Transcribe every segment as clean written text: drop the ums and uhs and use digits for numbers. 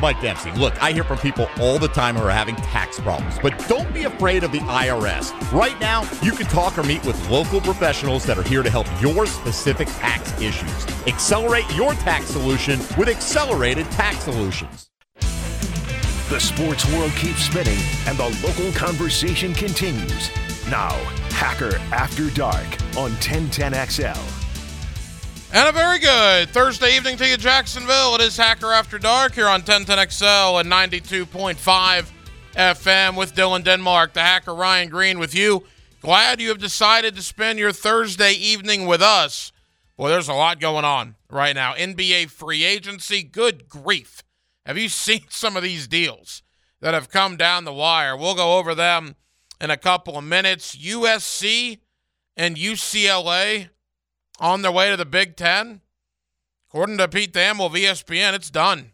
Mike Dempsey. Look, I hear from people all the time who are having tax problems, but don't be afraid of the IRS. Right now, you can talk or meet with local professionals that are here to help your specific tax issues. Accelerate your tax solution with Accelerated Tax Solutions. The sports world keeps spinning, and the local conversation continues. Now, Hacker After Dark on 1010XL. And a very good Thursday evening to you, Jacksonville. It is Hacker After Dark here on 1010XL and 92.5 FM with Dylan Denmark, the Hacker Ryan Green with you. Glad you have decided to spend your Thursday evening with us. Boy, there's a lot going on right now. NBA free agency, good grief. Have you seen some of these deals that have come down the wire? We'll go over them in a couple of minutes. USC and UCLA on their way to the Big Ten. According to Pete Thamel of ESPN, it's done.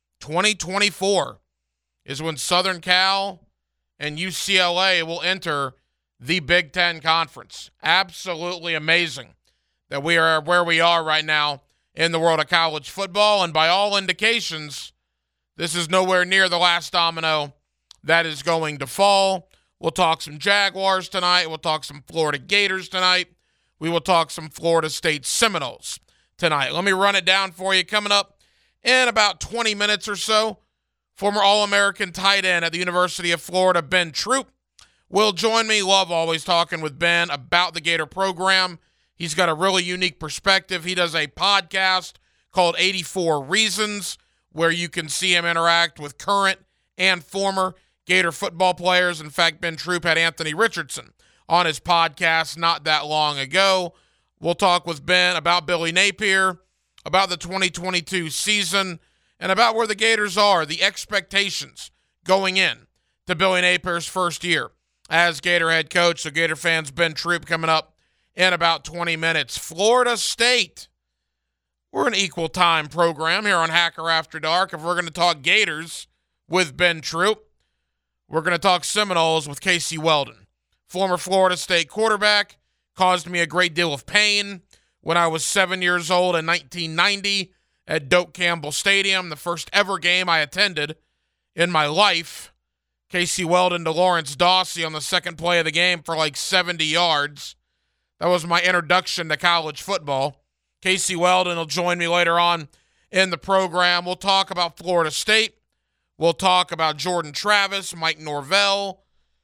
2024 is when Southern Cal and UCLA will enter the Big Ten Conference. Absolutely amazing that we are where we are right now in the world of college football, and by all indications, this is nowhere near the last domino that is going to fall. We'll talk some Jaguars tonight. We'll talk some Florida Gators tonight. We will talk some Florida State Seminoles tonight. Let me run it down for you. Coming up in about 20 minutes or so, former All-American tight end at the University of Florida, Ben Troop, will join me. Love always talking with Ben about the Gator program. He's got a really unique perspective. He does a podcast called 84 Reasons, where you can see him interact with current and former Gator football players. In fact, Ben Troop had Anthony Richardson on his podcast not that long ago. We'll talk with Ben about Billy Napier, about the 2022 season, and about where the Gators are, the expectations going in to Billy Napier's first year as Gator head coach. So Gator fans, Ben Troop coming up in about 20 minutes. Florida State. We're an equal time program here on Hacker After Dark. If we're going to talk Gators with Ben Troop, we're going to talk Seminoles with Casey Weldon. Former Florida State quarterback, caused me a great deal of pain when I was 7 years old in 1990 at Doak Campbell Stadium, the first ever game I attended in my life. Casey Weldon to Lawrence Dawsey on the second play of the game for like 70 yards. That was my introduction to college football. Casey Weldon will join me later on in the program. We'll talk about Florida State. We'll talk about Jordan Travis, Mike Norvell.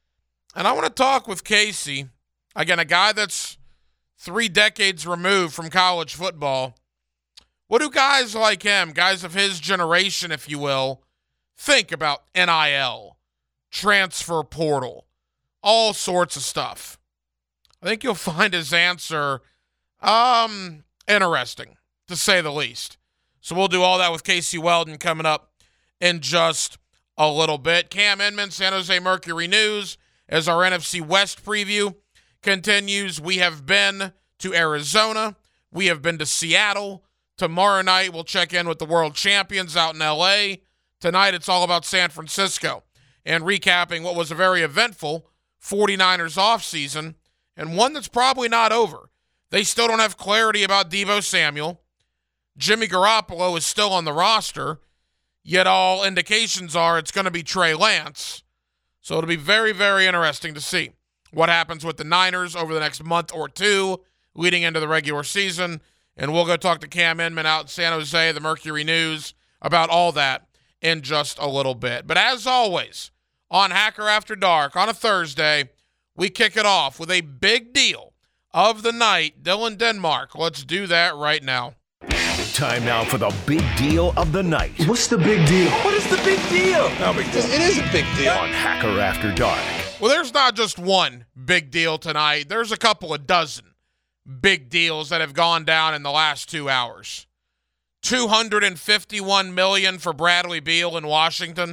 And I want to talk with Casey, again, a guy that's 3 decades removed from college football. What do guys like him, guys of his generation, if you will, think about NIL, transfer portal, all sorts of stuff? I think you'll find his answer interesting, to say the least. So we'll do all that with Casey Weldon coming up in just a little bit. Cam Inman, San Jose Mercury News, as our NFC West preview continues. We have been to Arizona. We have been to Seattle. Tomorrow night, we'll check in with the world champions out in L.A. Tonight, it's all about San Francisco and recapping what was a very eventful 49ers offseason, and one that's probably not over. They still don't have clarity about Deebo Samuel. Jimmy Garoppolo is still on the roster, yet all indications are it's going to be Trey Lance. So it'll be very, very interesting to see what happens with the Niners over the next month or two leading into the regular season. And we'll go talk to Cam Inman out in San Jose, the Mercury News, about all that in just a little bit. But as always, on Hacker After Dark on a Thursday, we kick it off with a big deal of the night. Dylan Denmark, let's do that right now. Time now for the big deal of the night. What's the big deal? What is the big deal? No big deal. It is a big deal. On Hacker After Dark. Well, there's not just one big deal tonight. There's a couple of dozen big deals that have gone down in the last 2 hours. $251 million for Bradley Beal in Washington.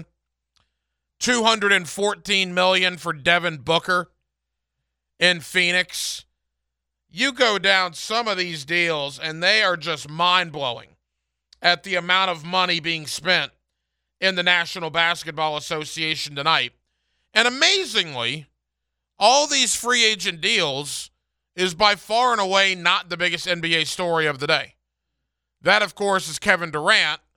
$214 million for Devin Booker in Phoenix. You go down some of these deals, and they are just mind-blowing at the amount of money being spent in the National Basketball Association tonight. And amazingly, all these free agent deals is by far and away not the biggest NBA story of the day. That, of course, is Kevin Durant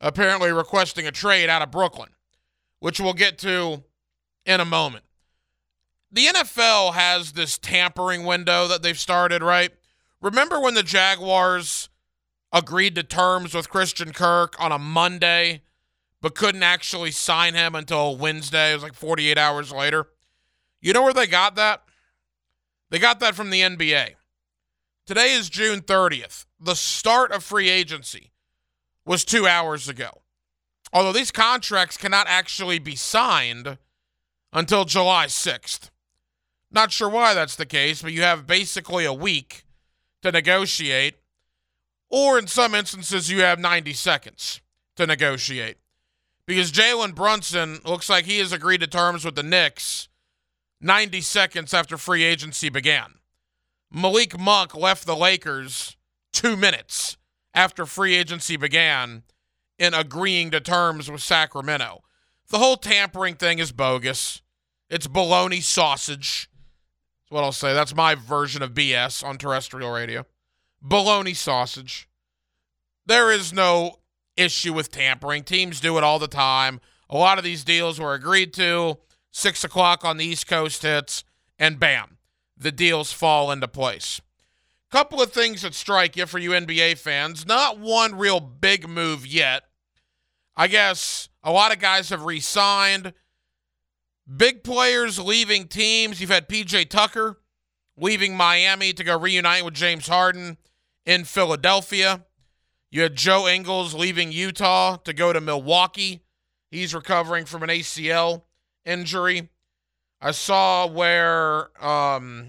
apparently requesting a trade out of Brooklyn, which we'll get to in a moment. The NFL has this tampering window that they've started, right? Remember when the Jaguars agreed to terms with Christian Kirk on a Monday, but couldn't actually sign him until Wednesday? It was like 48 hours later. You know where they got that? They got that from the NBA. Today is June 30th. The start of free agency was 2 hours ago. Although these contracts cannot actually be signed until July 6th. Not sure why that's the case, but you have basically a week to negotiate, or in some instances you have 90 seconds to negotiate. Because Jalen Brunson looks like he has agreed to terms with the Knicks 90 seconds after free agency began. Malik Monk left the Lakers 2 minutes after free agency began in agreeing to terms with Sacramento. The whole tampering thing is bogus. It's bologna sausage. That's what I'll say. That's my version of BS on terrestrial radio. Bologna sausage. There is no issue with tampering. Teams do it all the time. A lot of these deals were agreed to. 6 o'clock on the East Coast hits, and bam, the deals fall into place. Couple of things that strike you for you NBA fans. Not one real big move yet. I guess a lot of guys have re-signed. Big players leaving teams. You've had PJ Tucker leaving Miami to go reunite with James Harden in Philadelphia. You had Joe Ingles leaving Utah to go to Milwaukee. He's recovering from an ACL injury. I saw where Mo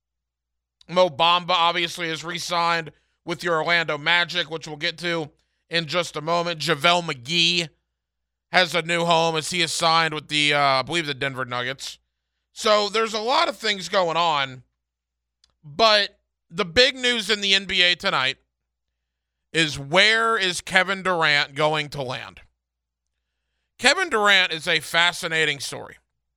Bamba obviously is re-signed with the Orlando Magic, which we'll get to in just a moment. JaVale McGee has a new home as he is signed with the, I believe, the Denver Nuggets. So there's a lot of things going on, but the big news in the NBA tonight is, where is Kevin Durant going to land? Kevin Durant is a fascinating story.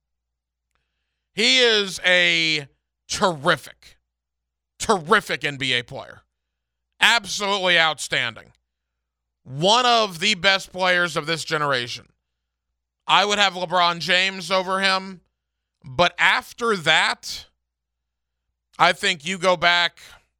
He is a terrific NBA player. Absolutely outstanding. One of the best players of this generation. I would have LeBron James over him, but after that, I think you go back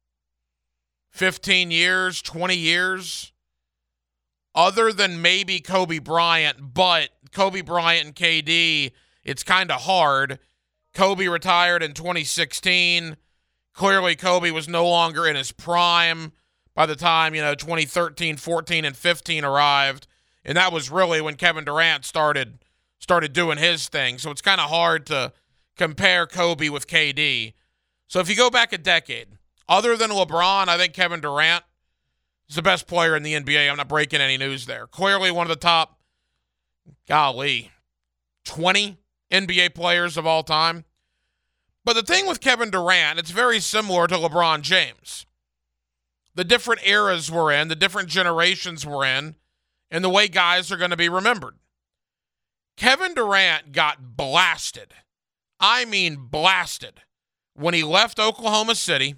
15 years, 20 years, other than maybe Kobe Bryant, but Kobe Bryant and KD, it's kind of hard. Kobe retired in 2016. Clearly, Kobe was no longer in his prime by the time, 2013, 14, and 15 arrived. And that was really when Kevin Durant started doing his thing. So it's kind of hard to compare Kobe with KD. So if you go back a decade, other than LeBron, I think Kevin Durant is the best player in the NBA. I'm not breaking any news there. Clearly one of the top, 20 NBA players of all time. But the thing with Kevin Durant, it's very similar to LeBron James. The different eras we're in, the different generations we're in, and the way guys are going to be remembered. Kevin Durant got blasted. I mean blasted when he left Oklahoma City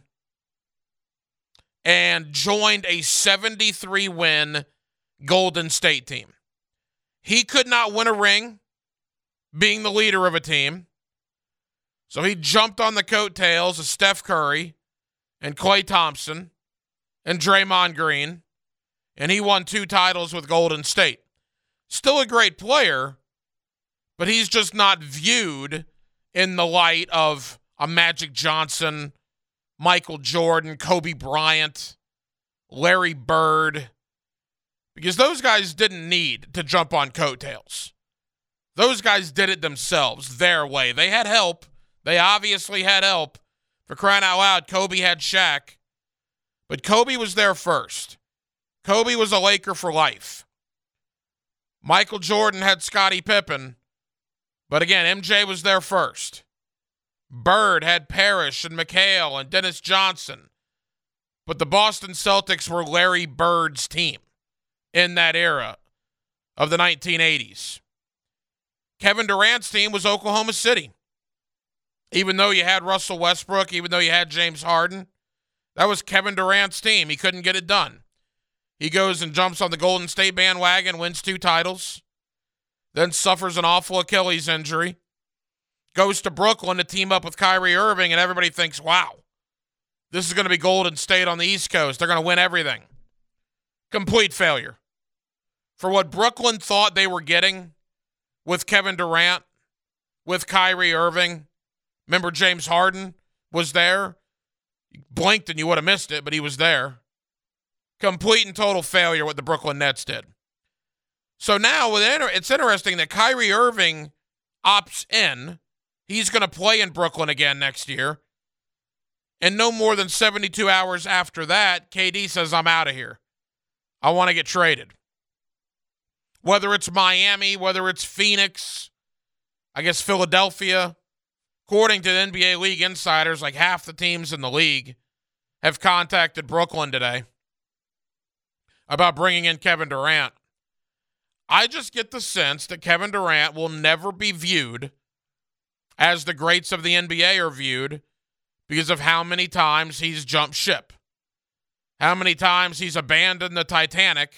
and joined a 73-win Golden State team. He could not win a ring being the leader of a team. So he jumped on the coattails of Steph Curry and Klay Thompson and Draymond Green, and he won 2 titles with Golden State. Still a great player, but he's just not viewed in the light of a Magic Johnson, Michael Jordan, Kobe Bryant, Larry Bird, because those guys didn't need to jump on coattails. Those guys did it themselves, their way. They had help. They obviously had help. For crying out loud, Kobe had Shaq. But Kobe was there first. Kobe was a Laker for life. Michael Jordan had Scottie Pippen. But again, MJ was there first. Bird had Parrish and McHale and Dennis Johnson. But the Boston Celtics were Larry Bird's team in that era of the 1980s. Kevin Durant's team was Oklahoma City. Even though you had Russell Westbrook, even though you had James Harden, that was Kevin Durant's team. He couldn't get it done. He goes and jumps on the Golden State bandwagon, wins 2 titles, then suffers an awful Achilles injury, goes to Brooklyn to team up with Kyrie Irving, and everybody thinks, wow, this is going to be Golden State on the East Coast. They're going to win everything. Complete failure. For what Brooklyn thought they were getting with Kevin Durant, with Kyrie Irving, remember James Harden was there? You blinked and you would have missed it, but he was there. Complete and total failure what the Brooklyn Nets did. So now it's interesting that Kyrie Irving opts in. He's going to play in Brooklyn again next year. And no more than 72 hours after that, KD says, I'm out of here. I want to get traded. Whether it's Miami, whether it's Phoenix, I guess Philadelphia, according to the NBA League insiders, like half the teams in the league have contacted Brooklyn today about bringing in Kevin Durant. I just get the sense that Kevin Durant will never be viewed as the greats of the NBA are viewed because of how many times he's jumped ship, how many times he's abandoned the Titanic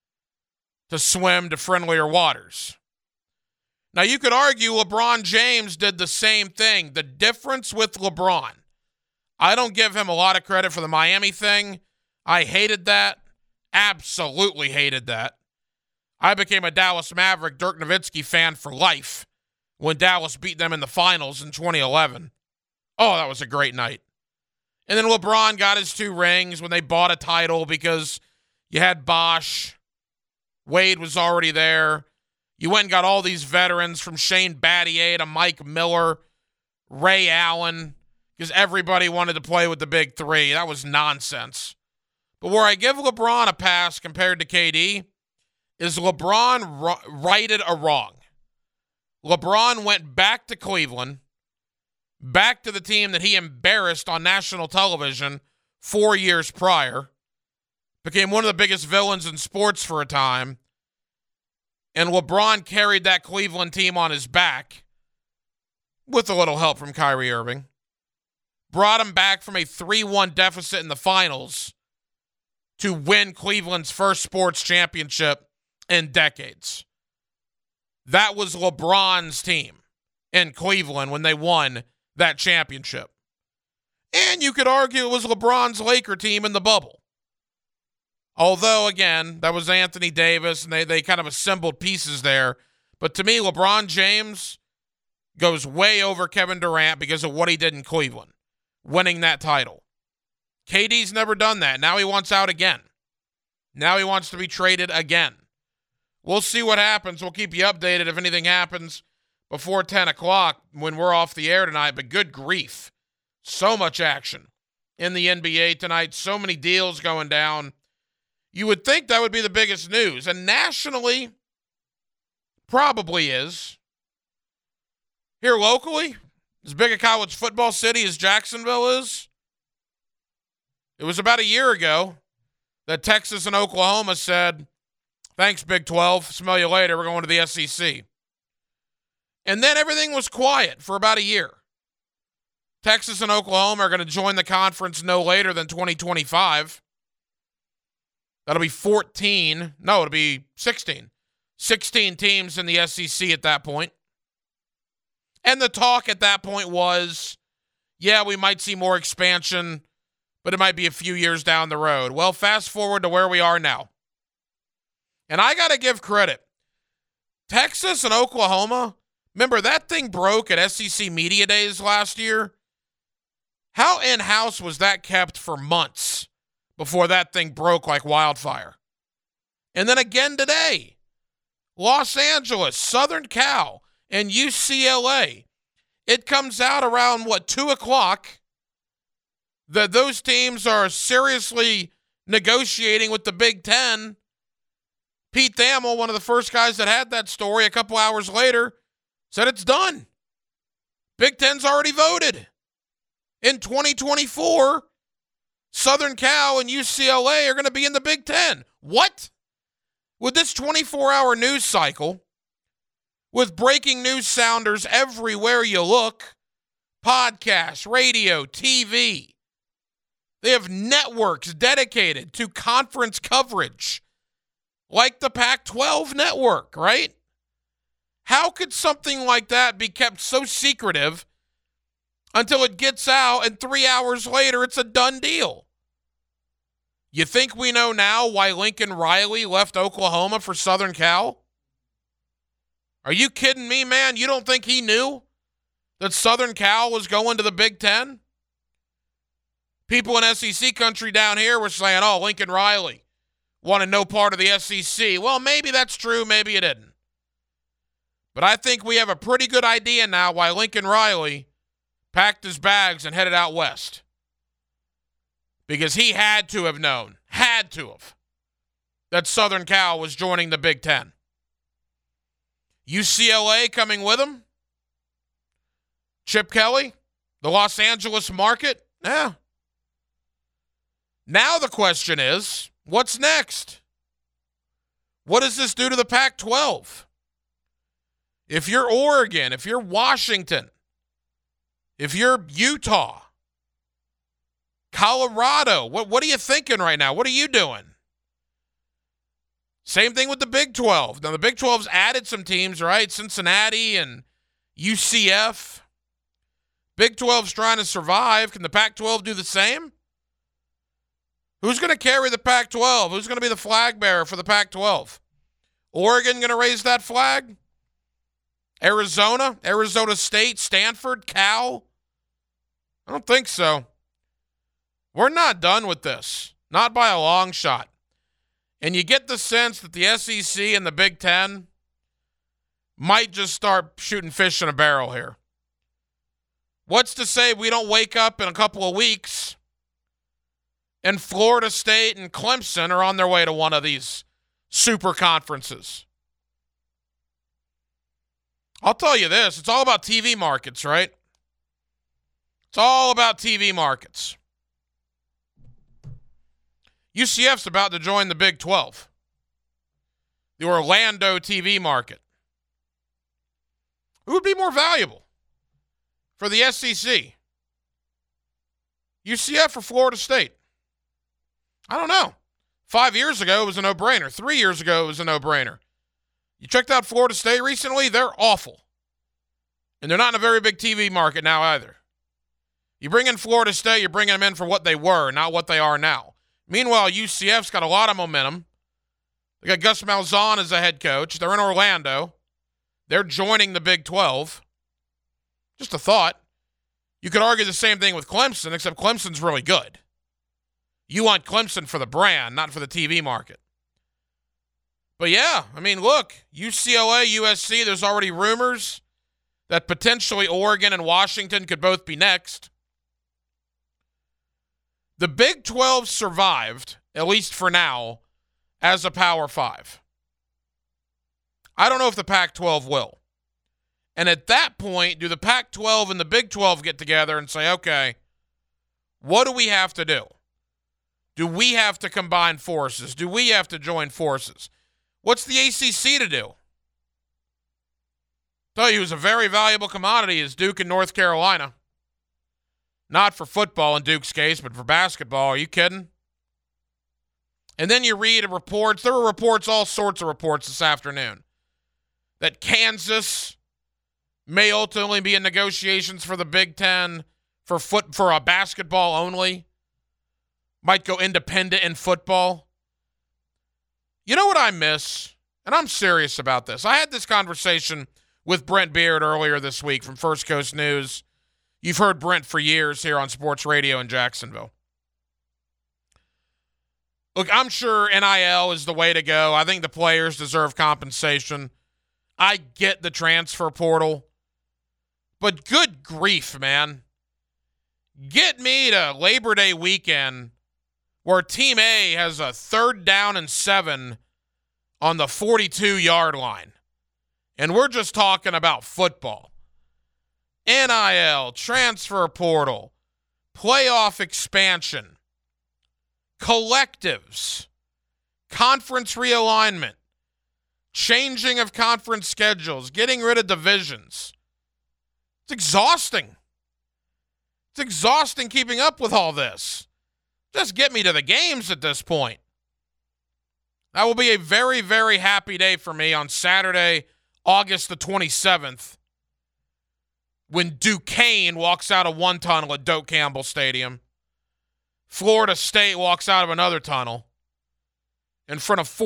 to swim to friendlier waters. Now, you could argue LeBron James did the same thing. The difference with LeBron, I don't give him a lot of credit for the Miami thing. I hated that. Absolutely hated that. I became a Dallas Maverick, Dirk Nowitzki fan for life when Dallas beat them in the finals in 2011. Oh, that was a great night. And then LeBron got his 2 rings when they bought a title because you had Bosh. Wade was already there. You went and got all these veterans from Shane Battier to Mike Miller, Ray Allen, because everybody wanted to play with the big 3. That was nonsense. But where I give LeBron a pass compared to KD is LeBron righted a wrong. LeBron went back to Cleveland, back to the team that he embarrassed on national television 4 years prior, became one of the biggest villains in sports for a time, and LeBron carried that Cleveland team on his back with a little help from Kyrie Irving, brought him back from a 3-1 deficit in the finals to win Cleveland's first sports championship in decades. That was LeBron's team in Cleveland when they won that championship. And you could argue it was LeBron's Laker team in the bubble. Although, again, that was Anthony Davis, and they kind of assembled pieces there. But to me, LeBron James goes way over Kevin Durant because of what he did in Cleveland, winning that title. KD's never done that. Now he wants out again. Now he wants to be traded again. We'll see what happens. We'll keep you updated if anything happens before 10 o'clock when we're off the air tonight. But good grief. So much action in the NBA tonight. So many deals going down. You would think that would be the biggest news. And nationally, probably is. Here locally, as big a college football city as Jacksonville is, it was about a year ago that Texas and Oklahoma said, thanks, Big 12. Smell you later. We're going to the SEC. And then everything was quiet for about a year. Texas and Oklahoma are going to join the conference no later than 2025. That'll be 14. No, it'll be 16. 16 teams in the SEC at that point. And the talk at that point was, yeah, we might see more expansion, but it might be a few years down the road. Well, fast forward to where we are now. And I got to give credit. Texas and Oklahoma, remember that thing broke at SEC Media Days last year? How in-house was that kept for months before that thing broke like wildfire? And then again today, Los Angeles, Southern Cal, and UCLA. It comes out around, 2 o'clock that those teams are seriously negotiating with the Big Ten. Pete Thamel, one of the first guys that had that story a couple hours later, said it's done. Big Ten's already voted. In 2024, Southern Cal and UCLA are going to be in the Big Ten. What? With this 24-hour news cycle, with breaking news sounders everywhere you look, podcasts, radio, TV, They have networks dedicated to conference coverage, like the Pac-12 network, right? How could something like that be kept so secretive until it gets out and 3 hours later it's a done deal? You think we know now why Lincoln Riley left Oklahoma for Southern Cal? Are you kidding me, man? You don't think he knew that Southern Cal was going to the Big Ten? People in SEC country down here were saying, oh, Lincoln Riley wanted no part of the SEC. Well, maybe that's true, maybe it didn't. But I think we have a pretty good idea now why Lincoln Riley packed his bags and headed out west. Because he had to have known, that Southern Cal was joining the Big Ten. UCLA coming with him? Chip Kelly? The Los Angeles market? Yeah. Now the question is, what's next? What does this do to the Pac-12? If you're Oregon, if you're Washington, if you're Utah, Colorado, what are you thinking right now? What are you doing? Same thing with the Big 12. Now, the Big 12's added some teams, right? Cincinnati and UCF. Big 12's trying to survive. Can the Pac-12 do the same? Who's going to carry the Pac-12? Who's going to be the flag bearer for the Pac-12? Oregon going to raise that flag? Arizona? Arizona State? Stanford? Cal? I don't think so. We're not done with this. Not by a long shot. And you get the sense that the SEC and the Big Ten might just start shooting fish in a barrel here. What's to say we don't wake up in a couple of weeks and Florida State and Clemson are on their way to one of these super conferences? I'll tell you this, it's all about TV markets, right? It's all about TV markets. UCF's about to join the Big 12, the Orlando TV market. Who would be more valuable for the SEC? UCF or Florida State? I don't know. 5 years ago, it was a no-brainer. 3 years ago, it was a no-brainer. You checked out Florida State recently? They're awful. And they're not in a very big TV market now either. You bring in Florida State, you're bringing them in for what they were, not what they are now. Meanwhile, UCF's got a lot of momentum. They got Gus Malzahn as a head coach. They're in Orlando. They're joining the Big 12. Just a thought. You could argue the same thing with Clemson, except Clemson's really good. You want Clemson for the brand, not for the TV market. But yeah, I mean, look, UCLA, USC, there's already rumors that potentially Oregon and Washington could both be next. The Big 12 survived, at least for now, as a Power 5. I don't know if the Pac-12 will. And at that point, do the Pac-12 and the Big 12 get together and say, okay, what do we have to do? Do we have to combine forces? Do we have to join forces? What's the ACC to do? Tell you who's a very valuable commodity is Duke and North Carolina. Not for football in Duke's case, but for basketball. Are you kidding? And then you read reports. There were reports, all sorts of reports this afternoon, that Kansas may ultimately be in negotiations for the Big Ten for basketball only. Might go independent in football. You know what I miss? And I'm serious about this. I had this conversation with Brent Beard earlier this week from First Coast News. You've heard Brent for years here on sports radio in Jacksonville. Look, I'm sure NIL is the way to go. I think the players deserve compensation. I get the transfer portal. But good grief, man. Get me to Labor Day weekend where Team A has a 3rd down and 7 on the 42-yard line. And we're just talking about football. NIL, transfer portal, playoff expansion, collectives, conference realignment, changing of conference schedules, getting rid of divisions. It's exhausting. It's exhausting keeping up with all this. Just get me to the games at this point. That will be a very, very happy day for me on Saturday, August the 27th, when Duquesne walks out of one tunnel at Doak Campbell Stadium. Florida State walks out of another tunnel in front of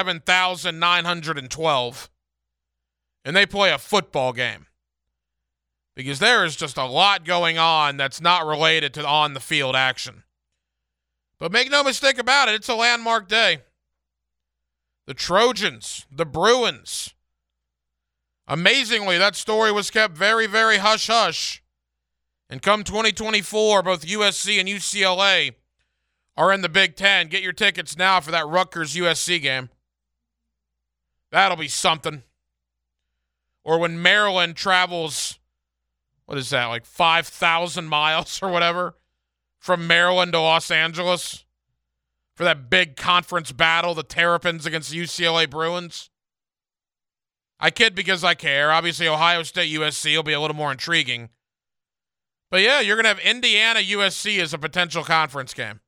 47,912. And they play a football game. Because there is just a lot going on that's not related to on-the-field action. But make no mistake about it, it's a landmark day. The Trojans, the Bruins. Amazingly, that story was kept very, very hush-hush. And come 2024, both USC and UCLA are in the Big Ten. Get your tickets now for that Rutgers-USC game. That'll be something. Or when Maryland travels, what is that, like 5,000 miles or whatever, from Maryland to Los Angeles for that big conference battle, the Terrapins against the UCLA Bruins. I kid because I care. Obviously, Ohio State, USC will be a little more intriguing. But yeah, you're going to have Indiana, USC as a potential conference game.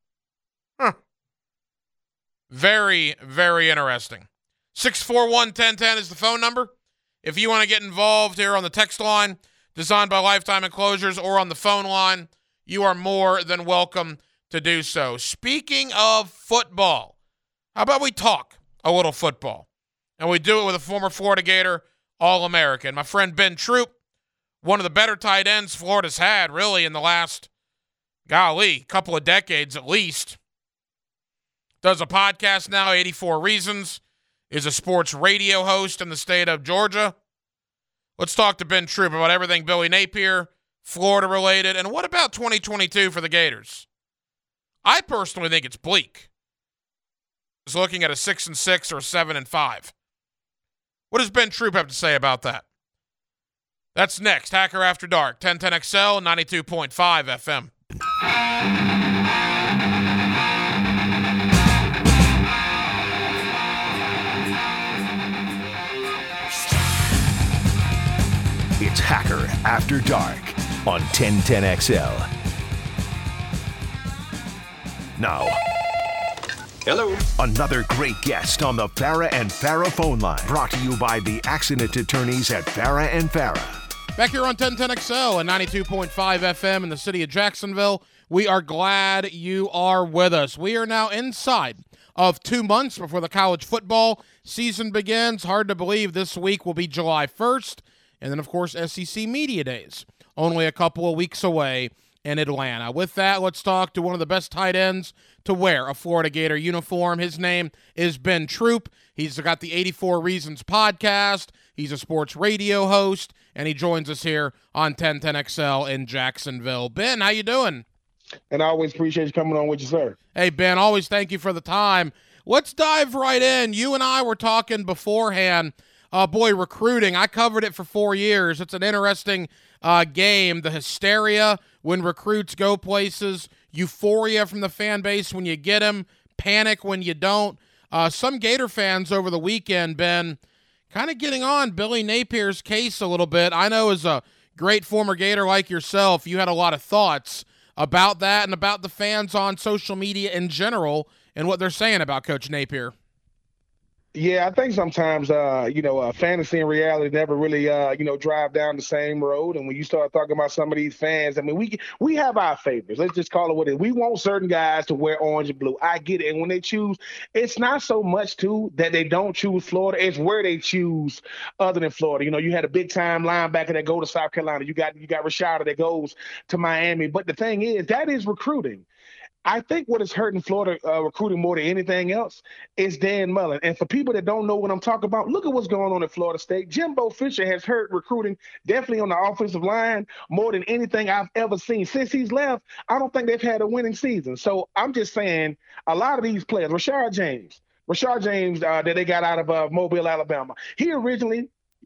Very, very interesting. 641-1010 is the phone number. If you want to get involved here on the text line, designed by Lifetime Enclosures, or on the phone line, you are more than welcome to do so. Speaking of football, how about we talk a little football? And we do it with a former Florida Gator, All-American. My friend Ben Troop, one of the better tight ends Florida's had, really, in the last, couple of decades at least. Does a podcast now, 84 Reasons, is a sports radio host in the state of Georgia. Let's talk to Ben Troop about everything Billy Napier, Florida-related, and what about 2022 for the Gators? I personally think it's bleak. Just looking at a 6-6 or a 7-5. What does Ben Troop have to say about that? That's next. Hacker After Dark, 1010XL, 92.5 FM. It's Hacker After Dark on 1010XL. Now, Hello. another great guest on the Farah and Farah phone line. Brought to you by the accident attorneys at Farah and Farah. Back here on 1010XL and 92.5 FM in the city of Jacksonville. We are glad you are with us. We are now inside of 2 months before the college football season begins. Hard to believe this week will be July 1st. And then, of course, SEC Media Days, only a couple of weeks away in Atlanta. With that, let's talk to one of the best tight ends to wear a Florida Gator uniform. His name is Ben Troop. He's got the 84 Reasons podcast. He's a sports radio host, and he joins us here on 1010XL in Jacksonville. Ben, how you doing? And I always appreciate you coming on with you, sir. Hey, Ben, always thank you for the time. Let's dive right in. You and I were talking beforehand. Recruiting, I covered it for 4 years. It's an interesting game. The hysteria when recruits go places, euphoria from the fan base when you get them, panic when you don't. Some Gator fans over the weekend, Ben, kind of getting on Billy Napier's case a little bit. I know as a great former Gator like yourself, you had a lot of thoughts about that and about the fans on social media in general and what they're saying about Coach Napier. Yeah, I think sometimes, fantasy and reality never really, drive down the same road. And when you start talking about some of these fans, I mean, we have our favorites. Let's just call it what it is. We want certain guys to wear orange and blue. I get it. And when they choose, it's not so much, too, that they don't choose Florida. It's where they choose other than Florida. You know, you had a big-time linebacker that go to South Carolina. You got Rashada that goes to Miami. But the thing is, that is recruiting. I think what is hurting Florida recruiting more than anything else is Dan Mullen. And for people that don't know what I'm talking about, look at what's going on at Florida State. Jimbo Fisher has hurt recruiting definitely on the offensive line more than anything I've ever seen. Since he's left, I don't think they've had a winning season. So I'm just saying a lot of these players, Rashard James that they got out of Mobile, Alabama, he originally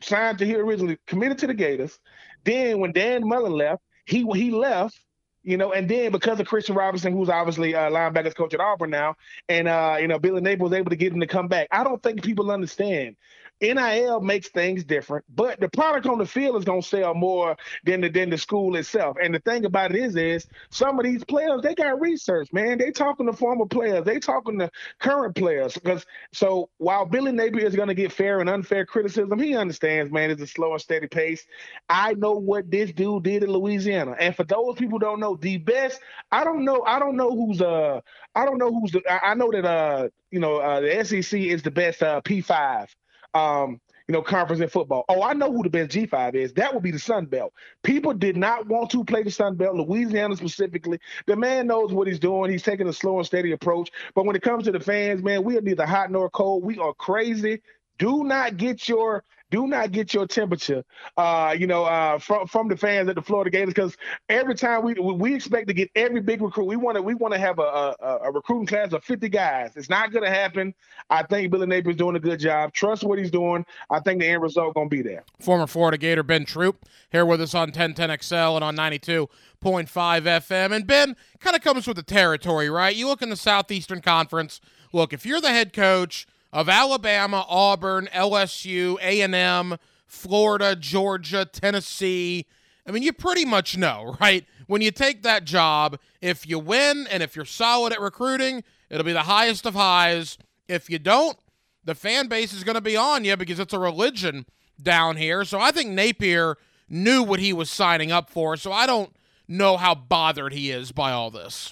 committed to the Gators. Then when Dan Mullen left, he left. And then because of Christian Robinson, who's obviously linebackers coach at Auburn now, and, Billy Napier was able to get him to come back. I don't think people understand. NIL makes things different, but the product on the field is going to sell more than the school itself. And the thing about it is some of these players, they got research, man. They talking to former players. They talking to current players. So while Billy Napier is going to get fair and unfair criticism, he understands, man, it's a slow and steady pace. I know what this dude did in Louisiana. And for those people who don't know, the best, I know that the SEC is the best P5 conference in football. Oh, I know who the best G5 is. That would be the Sun Belt. People did not want to play the Sun Belt, Louisiana specifically. The man knows what he's doing. He's taking a slow and steady approach. But when it comes to the fans, man, we are neither hot nor cold. We are crazy. Do not get your temperature, from the fans at the Florida Gators, because every time we expect to get every big recruit. We want to have a recruiting class of 50 guys. It's not going to happen. I think Billy Napier is doing a good job. Trust what he's doing. I think the end result going to be there. Former Florida Gator Ben Troop here with us on 1010XL and on 92.5 FM. And Ben kind of comes with the territory, right? You look in the Southeastern Conference. Look, if you're the head coach of Alabama, Auburn, LSU, A&M, Florida, Georgia, Tennessee, I mean, you pretty much know, right? When you take that job, if you win and if you're solid at recruiting, it'll be the highest of highs. If you don't, the fan base is going to be on you because it's a religion down here. So I think Napier knew what he was signing up for, so I don't know how bothered he is by all this.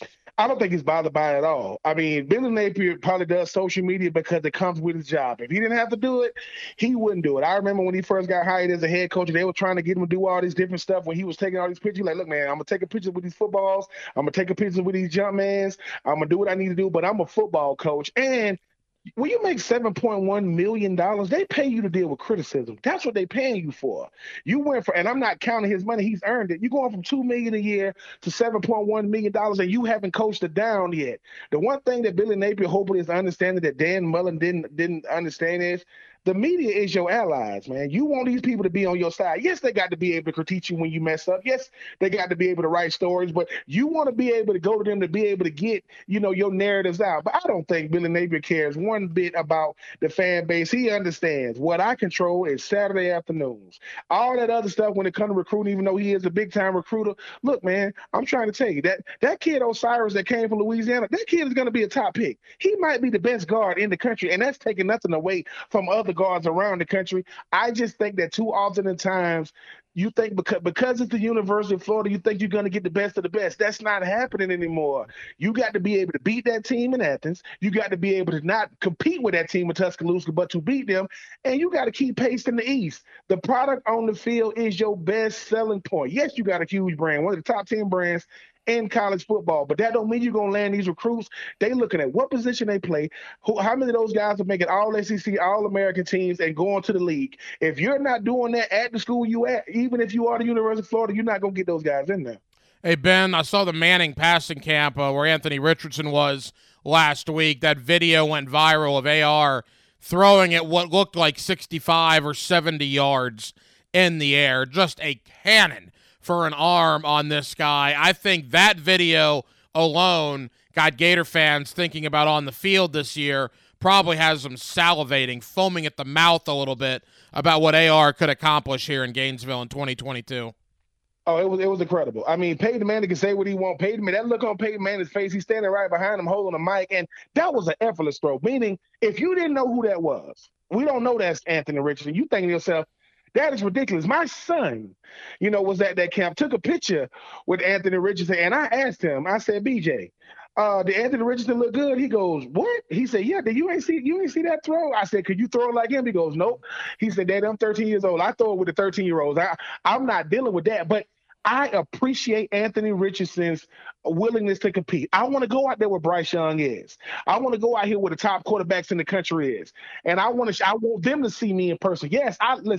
I don't think he's bothered by it at all. I mean, Billy Napier probably does social media because it comes with his job. If he didn't have to do it, he wouldn't do it. I remember when he first got hired as a head coach, they were trying to get him to do all these different stuff. When he was taking all these pictures, like, look, man, I'm going to take a picture with these footballs. I'm going to take a picture with these jump mans. I'm going to do what I need to do, but I'm a football coach. And when you make $7.1 million, they pay you to deal with criticism. That's what they're paying you for. You went for, and I'm not counting his money, he's earned it. You're going from $2 million a year to $7.1 million, and you haven't coached it down yet. The one thing that Billy Napier hopefully is understanding that Dan Mullen didn't understand is the media is your allies, man. You want these people to be on your side. Yes, they got to be able to critique you when you mess up. Yes, they got to be able to write stories, but you want to be able to go to them to be able to get, your narratives out. But I don't think Billy Napier cares one bit about the fan base. He understands what I control is Saturday afternoons. All that other stuff when it comes to recruiting, even though he is a big-time recruiter, look, man, I'm trying to tell you that kid Osiris that came from Louisiana, that kid is going to be a top pick. He might be the best guard in the country, and that's taking nothing away from other guards around the country. I just think that too often at times you think because it's the University of Florida, you think you're going to get the best of the best. That's not happening anymore. You got to be able to beat that team in Athens. You got to be able to not compete with that team in Tuscaloosa, but to beat them. And you got to keep pace in the East. The product on the field is your best selling point. Yes, you got a huge brand, one of the top 10 brands in college football, but that don't mean you're going to land these recruits. They looking at what position they play, how many of those guys are making all SEC, all American teams and going to the league. If you're not doing that at the school you at, even if you are the University of Florida, you're not going to get those guys in there. Hey, Ben, I saw the Manning passing camp where Anthony Richardson was last week. That video went viral of AR throwing at what looked like 65 or 70 yards in the air. Just a cannon for an arm on this guy. I think that video alone got Gator fans thinking about on the field this year, probably has them salivating, foaming at the mouth a little bit about what AR could accomplish here in Gainesville in 2022. Oh, it was incredible. I mean, Peyton Manning can say what he wants. That look on Peyton Manning's face, he's standing right behind him holding the mic, and that was an effortless throw, meaning if you didn't know who that was, we don't know that's Anthony Richardson, you think to yourself, that is ridiculous. My son, was at that camp, took a picture with Anthony Richardson, and I asked him, I said, BJ, did Anthony Richardson look good? He goes, what? He said, yeah, you ain't see that throw? I said, could you throw it like him? He goes, nope. He said, Dad, I'm 13 years old. I throw it with the 13-year-olds. I'm not dealing with that. But I appreciate Anthony Richardson's willingness to compete. I want to go out there where Bryce Young is. I want to go out here where the top quarterbacks in the country is. And I want them to see me in person. Yes,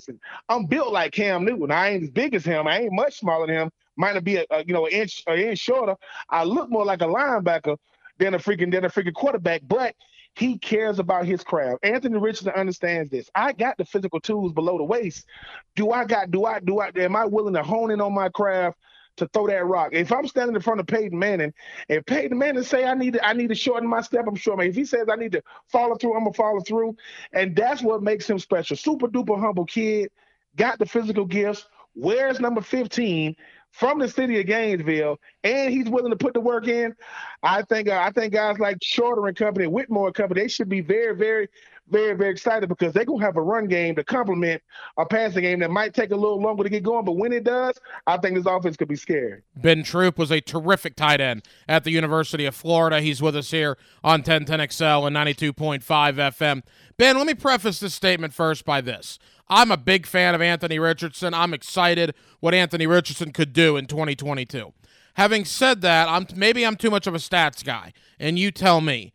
I'm built like Cam Newton. I ain't as big as him. I ain't much smaller than him. Might not be an inch shorter. I look more like a linebacker than a freaking quarterback, but he cares about his craft. Anthony Richardson understands this. I got the physical tools below the waist. Am I willing to hone in on my craft to throw that rock. If I'm standing in front of Peyton Manning, if Peyton Manning say I need to shorten my step, I'm sure, man. If he says I need to follow through, I'm gonna follow through. And that's what makes him special. Super duper humble kid, got the physical gifts, wears number 15 from the city of Gainesville, and he's willing to put the work in. I think guys like Shorter and company, Whitmore and company, they should be very, very, very, very excited because they're going to have a run game to complement a passing game that might take a little longer to get going. But when it does, I think this offense could be scary. Ben Troop was a terrific tight end at the University of Florida. He's with us here on 1010XL and 92.5 FM. Ben, let me preface this statement first by this. I'm a big fan of Anthony Richardson. I'm excited what Anthony Richardson could do in 2022. Having said that, maybe I'm too much of a stats guy, and you tell me.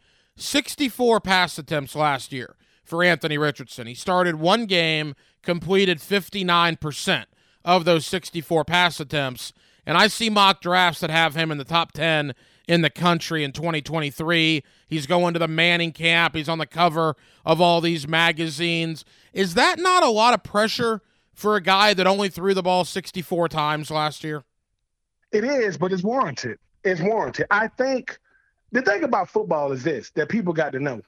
64 pass attempts last year for Anthony Richardson. He started one game, completed 59% of those 64 pass attempts, and I see mock drafts that have him in the top 10 in the country in 2023. He's going to the Manning camp. He's on the cover of all these magazines. Is that not a lot of pressure for a guy that only threw the ball 64 times last year? It is, but it's warranted. It's warranted. I think the thing about football is this, that people got to know.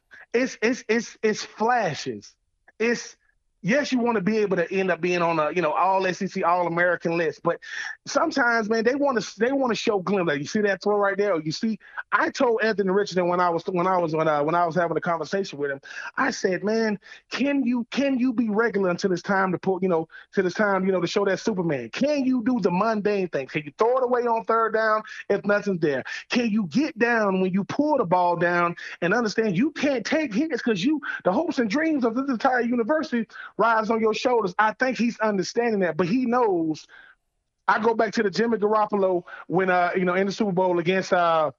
It's flashes. Yes, you want to be able to end up being on a, all SEC, all American list, but sometimes, man, they want to show glimpse. Like, you see that throw right there? I told Anthony Richardson when I was having a conversation with him, I said, man, can you be regular until it's time to put, till it's time, to show that Superman? Can you do the mundane things? Can you throw it away on third down if nothing's there? Can you get down when you pull the ball down and understand you can't take hits because the hopes and dreams of this entire university rides on your shoulders? I think he's understanding that, but he knows. I go back to the Jimmy Garoppolo when in the Super Bowl against Pat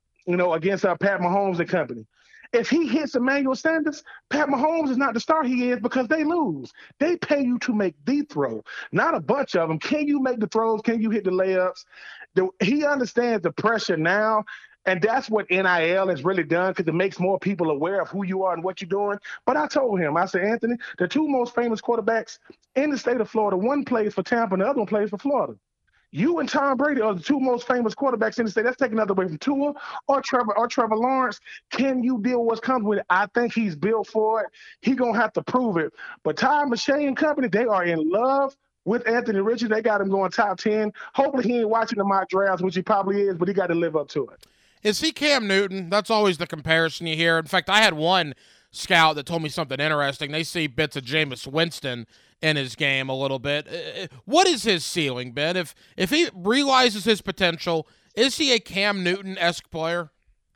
Mahomes and company. If he hits Emmanuel Sanders, Pat Mahomes is not the star he is because they lose. They pay you to make the throw, not a bunch of them. Can you make the throws? Can you hit the layups? He understands the pressure now. And that's what NIL has really done because it makes more people aware of who you are and what you're doing. But I told him, I said, Anthony, the two most famous quarterbacks in the state of Florida, one plays for Tampa and the other one plays for Florida. You and Tom Brady are the two most famous quarterbacks in the state. That's taking another away from Tua or Trevor Lawrence. Can you deal with what's coming with it? I think he's built for it. He's going to have to prove it. But Todd McShay and company, they are in love with Anthony Richardson. They got him going top 10. Hopefully he ain't watching the mock drafts, which he probably is, but he got to live up to it. Is he Cam Newton? That's always the comparison you hear. In fact, I had one scout that told me something interesting. They see bits of Jameis Winston in his game a little bit. What is his ceiling, Ben? If he realizes his potential, is he a Cam Newton-esque player?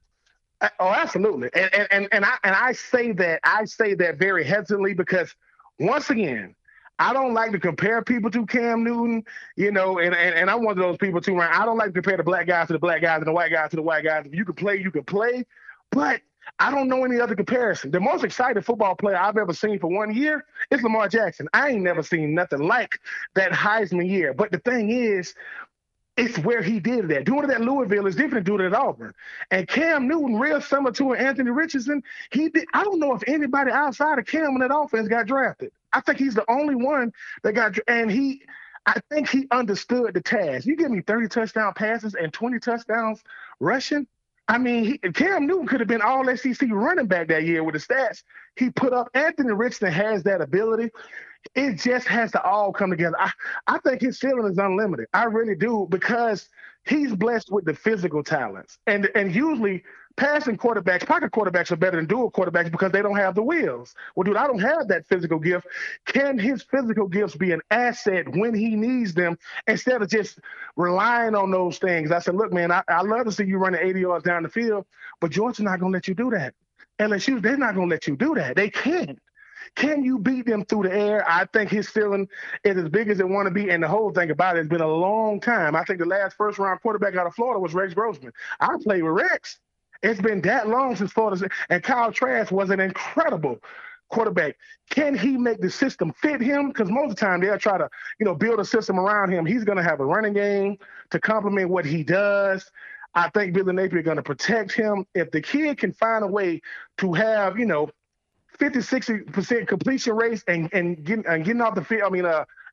Oh, absolutely. And I say that very hesitantly because, once again, I don't like to compare people to Cam Newton, and I'm one of those people too, right? I don't like to compare the black guys to the black guys and the white guys to the white guys. If you can play, you can play. But I don't know any other comparison. The most exciting football player I've ever seen for 1 year is Lamar Jackson. I ain't never seen nothing like that Heisman year. But the thing is, it's where he did that. Doing it at Louisville is different than doing it at Auburn. And Cam Newton, real similar to Anthony Richardson, I don't know if anybody outside of Cam in that offense got drafted. I think he's the only one that got, and I think he understood the task. You give me 30 touchdown passes and 20 touchdowns rushing. I mean, Cam Newton could have been all SEC running back that year with the stats he put up. Anthony Richardson has that ability. It just has to all come together. I think his ceiling is unlimited. I really do, because he's blessed with the physical talents. And usually passing quarterbacks, pocket quarterbacks are better than dual quarterbacks because they don't have the wheels. Well, dude, I don't have that physical gift. Can his physical gifts be an asset when he needs them instead of just relying on those things? I said, look, man, I love to see you running 80 yards down the field, but Georgia's not going to let you do that. LSU, they're not going to let you do that. They can't. Can you beat them through the air? I think his ceiling is as big as it want to be. And the whole thing about it has been a long time. I think the last first-round quarterback out of Florida was Rex Grossman. I played with Rex. It's been that long since Florida. And Kyle Trask was an incredible quarterback. Can he make the system fit him? Because most of the time they'll try to, build a system around him. He's going to have a running game to complement what he does. I think Billy Napier is going to protect him. If the kid can find a way to have, 50-60% completion rates and getting off the field,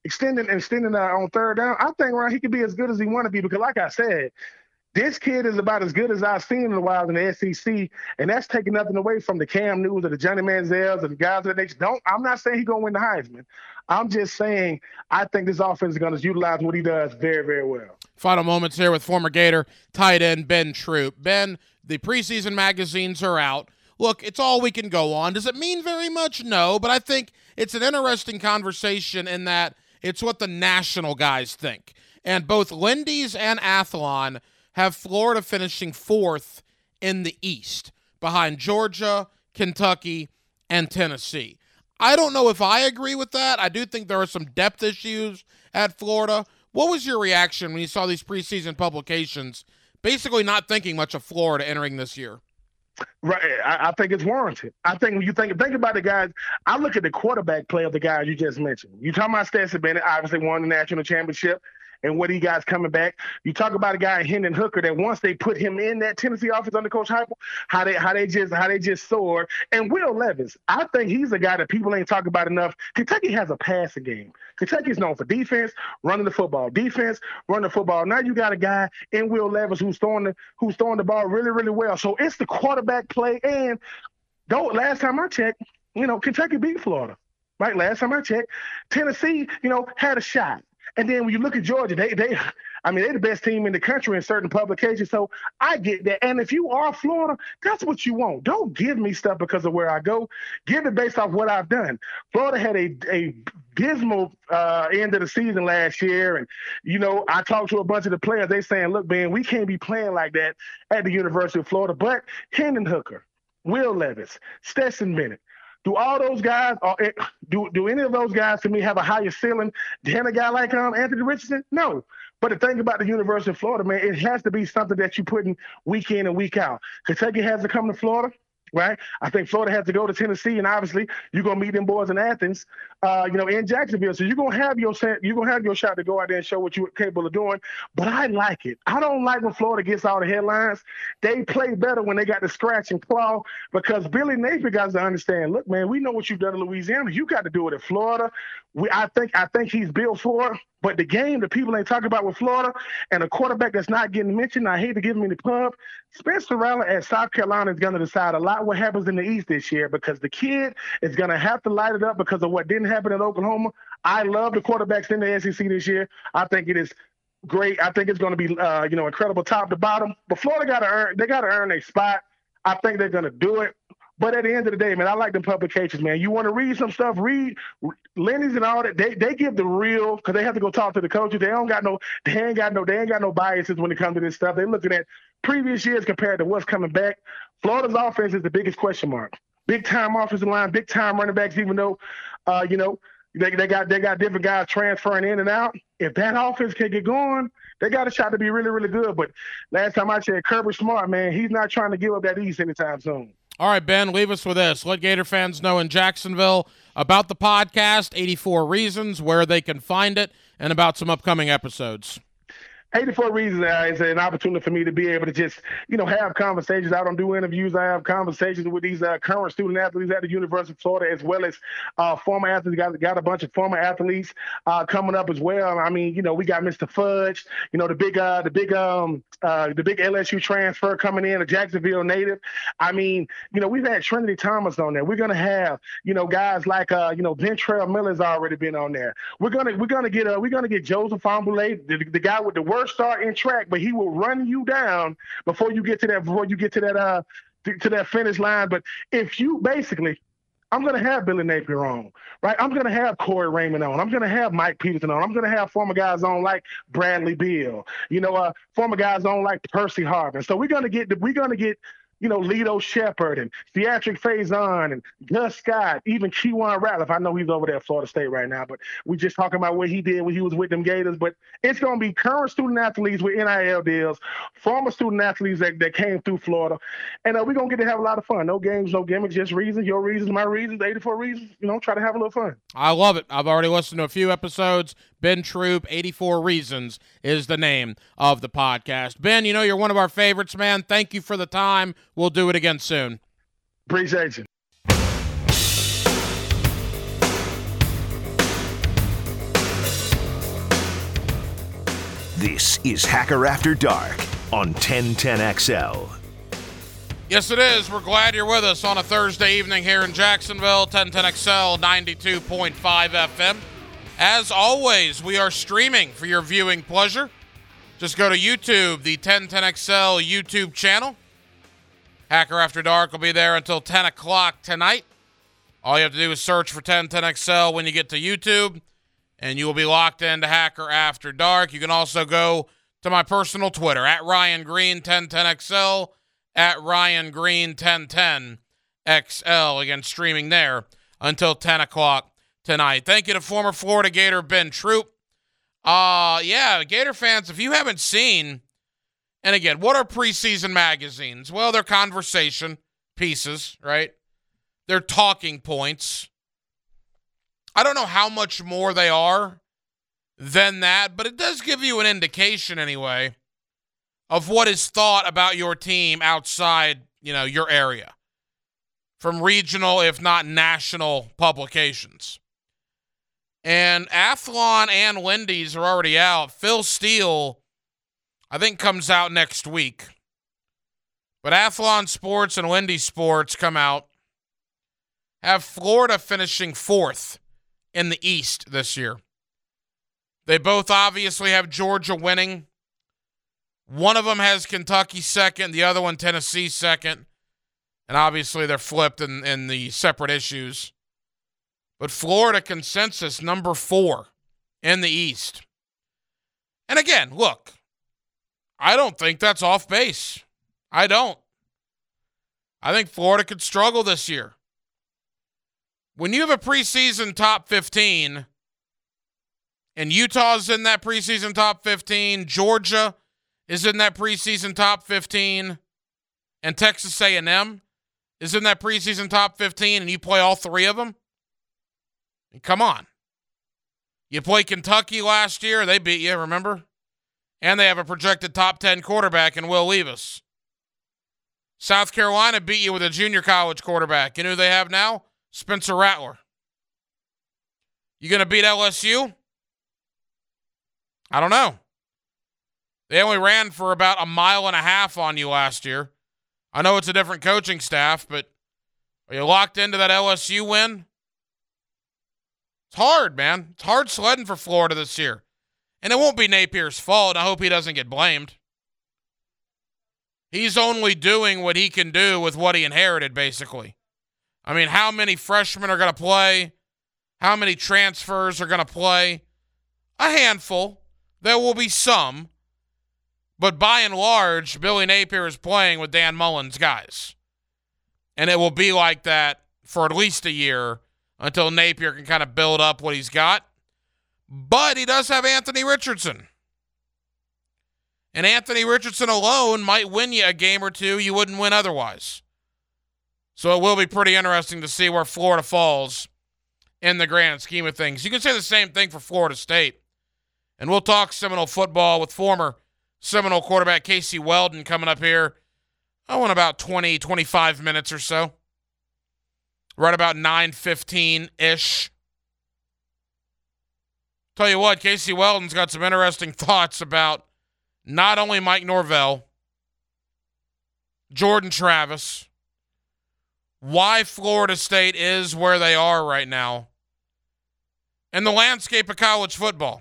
extending on third down, I think Ryan, he could be as good as he want to be because, like I said, this kid is about as good as I've seen in a while in the SEC, and that's taking nothing away from the Cam Newtons or the Johnny Manziels or the guys that they don't. I'm not saying he's going to win the Heisman. I'm just saying I think this offense is going to utilize what he does very, very well. Final moments here with former Gator tight end Ben Troop. Ben, the preseason magazines are out. Look, it's all we can go on. Does it mean very much? No, but I think it's an interesting conversation in that it's what the national guys think. And both Lindy's and Athlon have Florida finishing 4th in the East, behind Georgia, Kentucky, and Tennessee. I don't know if I agree with that. I do think there are some depth issues at Florida. What was your reaction when you saw these preseason publications basically not thinking much of Florida entering this year? Right, I think it's warranted. I think when you think about the guys, I look at the quarterback play of the guys you just mentioned. You talking about Stetson Bennett, obviously won the national championship, and what he got coming back. You talk about a guy, Hendon Hooker, that once they put him in that Tennessee offense under Coach Heupel, how they just soared. And Will Levis, I think he's a guy that people ain't talking about enough. Kentucky has a passing game. Kentucky's known for defense, running the football. Defense, running the football. Now you got a guy in Will Levis who's throwing the ball really, really well. So it's the quarterback play. And last time I checked, Kentucky beat Florida. Right? Last time I checked, Tennessee, had a shot. And then when you look at Georgia, they're the best team in the country in certain publications. So I get that. And if you are Florida, that's what you want. Don't give me stuff because of where I go. Give it based off what I've done. Florida had a dismal end of the season last year. And, I talked to a bunch of the players. They saying, look, man, we can't be playing like that at the University of Florida. But Hendon Hooker, Will Levis, Stetson Bennett, do all those guys, do any of those guys to me have a higher ceiling than a guy like Anthony Richardson? No. But the thing about the University of Florida, man, it has to be something that you put in week in and week out. Kentucky has to come to Florida, right? I think Florida has to go to Tennessee, and obviously you're gonna meet them boys in Athens, in Jacksonville. So you're gonna have your shot to go out there and show what you're capable of doing. But I like it. I don't like when Florida gets all the headlines. They play better when they got the scratch and claw, because Billy Napier got to understand. Look, man, we know what you've done in Louisiana. You got to do it in Florida. I think he's built for it. But the game that people ain't talking about with Florida and a quarterback that's not getting mentioned, I hate to give him any pub, Spencer Rattler at South Carolina is going to decide a lot what happens in the East this year, because the kid is going to have to light it up because of what didn't happen in Oklahoma. I love the quarterbacks in the SEC this year. I think it is great. I think it's going to be, incredible top to bottom. But Florida got to earn a spot. I think they're going to do it. But at the end of the day, man, I like them publications, man. You want to read some stuff, read Lenny's and all that. They give the real, because they have to go talk to the coaches. They ain't got no biases when it comes to this stuff. They're looking at previous years compared to what's coming back. Florida's offense is the biggest question mark. Big time offensive line, big time running backs, even though, they got different guys transferring in and out. If that offense can get going, they got a shot to be really, really good. But last time I checked, Kirby Smart, man, he's not trying to give up that East anytime soon. All right, Ben, leave us with this. Let Gator fans know in Jacksonville about the podcast, 84 Reasons, where they can find it, and about some upcoming episodes. 84 Reasons is an opportunity for me to be able to just, have conversations. I don't do interviews. I have conversations with these current student athletes at the University of Florida, as well as former athletes. Got a bunch of former athletes coming up as well. I mean, we got Mr. Fudge, the big LSU transfer coming in, a Jacksonville native. I mean, we've had Trinity Thomas on there. We're gonna have, guys like Ventrell Miller's already been on there. We're gonna get Joseph Ambulate, the guy with the worst start in track, but he will run you down before you get to that finish line. But if you basically, I'm going to have Billy Napier on, right? I'm going to have Corey Raymond on. I'm going to have Mike Peterson on. I'm going to have former guys on like Bradley Beal, former guys on like Percy Harvin. So we're going to get Lito Shepard and Theatric Faison and Gus Scott, even Kewan Ratliff. I know he's over there at Florida State right now, but we just talking about what he did when he was with them Gators. But it's going to be current student athletes with NIL deals, former student athletes that came through Florida. And we're going to get to have a lot of fun. No games, no gimmicks, just reasons, your reasons, my reasons, 84 reasons. Try to have a little fun. I love it. I've already listened to a few episodes. Ben Troop, 84 Reasons is the name of the podcast. Ben, you're one of our favorites, man. Thank you for the time. We'll do it again soon. Appreciate you. This is Hacker After Dark on 1010XL. Yes, it is. We're glad you're with us on a Thursday evening here in Jacksonville, 1010XL 92.5 FM. As always, we are streaming for your viewing pleasure. Just go to YouTube, the 1010XL YouTube channel. Hacker After Dark will be there until 10 o'clock tonight. All you have to do is search for 1010XL when you get to YouTube, and you will be locked into Hacker After Dark. You can also go to my personal Twitter, at Ryan Green 1010XL, at Ryan Green 1010XL. Again, streaming there until 10 o'clock tonight. Thank you to former Florida Gator Ben Troop. Gator fans, if you haven't seen, and again, what are preseason magazines? Well, they're conversation pieces, right? They're talking points. I don't know how much more they are than that, but it does give you an indication anyway of what is thought about your team outside, your area, from regional, if not national, publications. And Athlon and Lindy's are already out. Phil Steele, I think, comes out next week. But Athlon Sports and Lindy Sports come out. Have Florida finishing 4th in the East this year. They both obviously have Georgia winning. One of them has Kentucky second, the other one Tennessee second. And obviously they're flipped in the separate issues. But Florida consensus number 4 in the East. And again, look, I don't think that's off base. I don't. I think Florida could struggle this year. When you have a preseason top 15, and Utah's in that preseason top 15, Georgia is in that preseason top 15, and Texas A&M is in that preseason top 15, and you play all three of them? Come on. You played Kentucky last year, they beat you, remember? And they have a projected top 10 quarterback in Will Levis. South Carolina beat you with a junior college quarterback. You know who they have now? Spencer Rattler. You going to beat LSU? I don't know. They only ran for about 1.5 miles on you last year. I know it's a different coaching staff, but are you locked into that LSU win? It's hard, man. It's hard sledding for Florida this year. And it won't be Napier's fault. I hope he doesn't get blamed. He's only doing what he can do with what he inherited, basically. I mean, how many freshmen are going to play? How many transfers are going to play? A handful. There will be some. But by and large, Billy Napier is playing with Dan Mullen's guys. And it will be like that for at least a year until Napier can kind of build up what he's got. But he does have Anthony Richardson. And Anthony Richardson alone might win you a game or two you wouldn't win otherwise. So it will be pretty interesting to see where Florida falls in the grand scheme of things. You can say the same thing for Florida State. And we'll talk Seminole football with former Seminole quarterback Casey Weldon coming up here, in about 20, 25 minutes or so. Right about 9:15-ish. Tell you what, Casey Weldon's got some interesting thoughts about not only Mike Norvell, Jordan Travis, why Florida State is where they are right now, and the landscape of college football.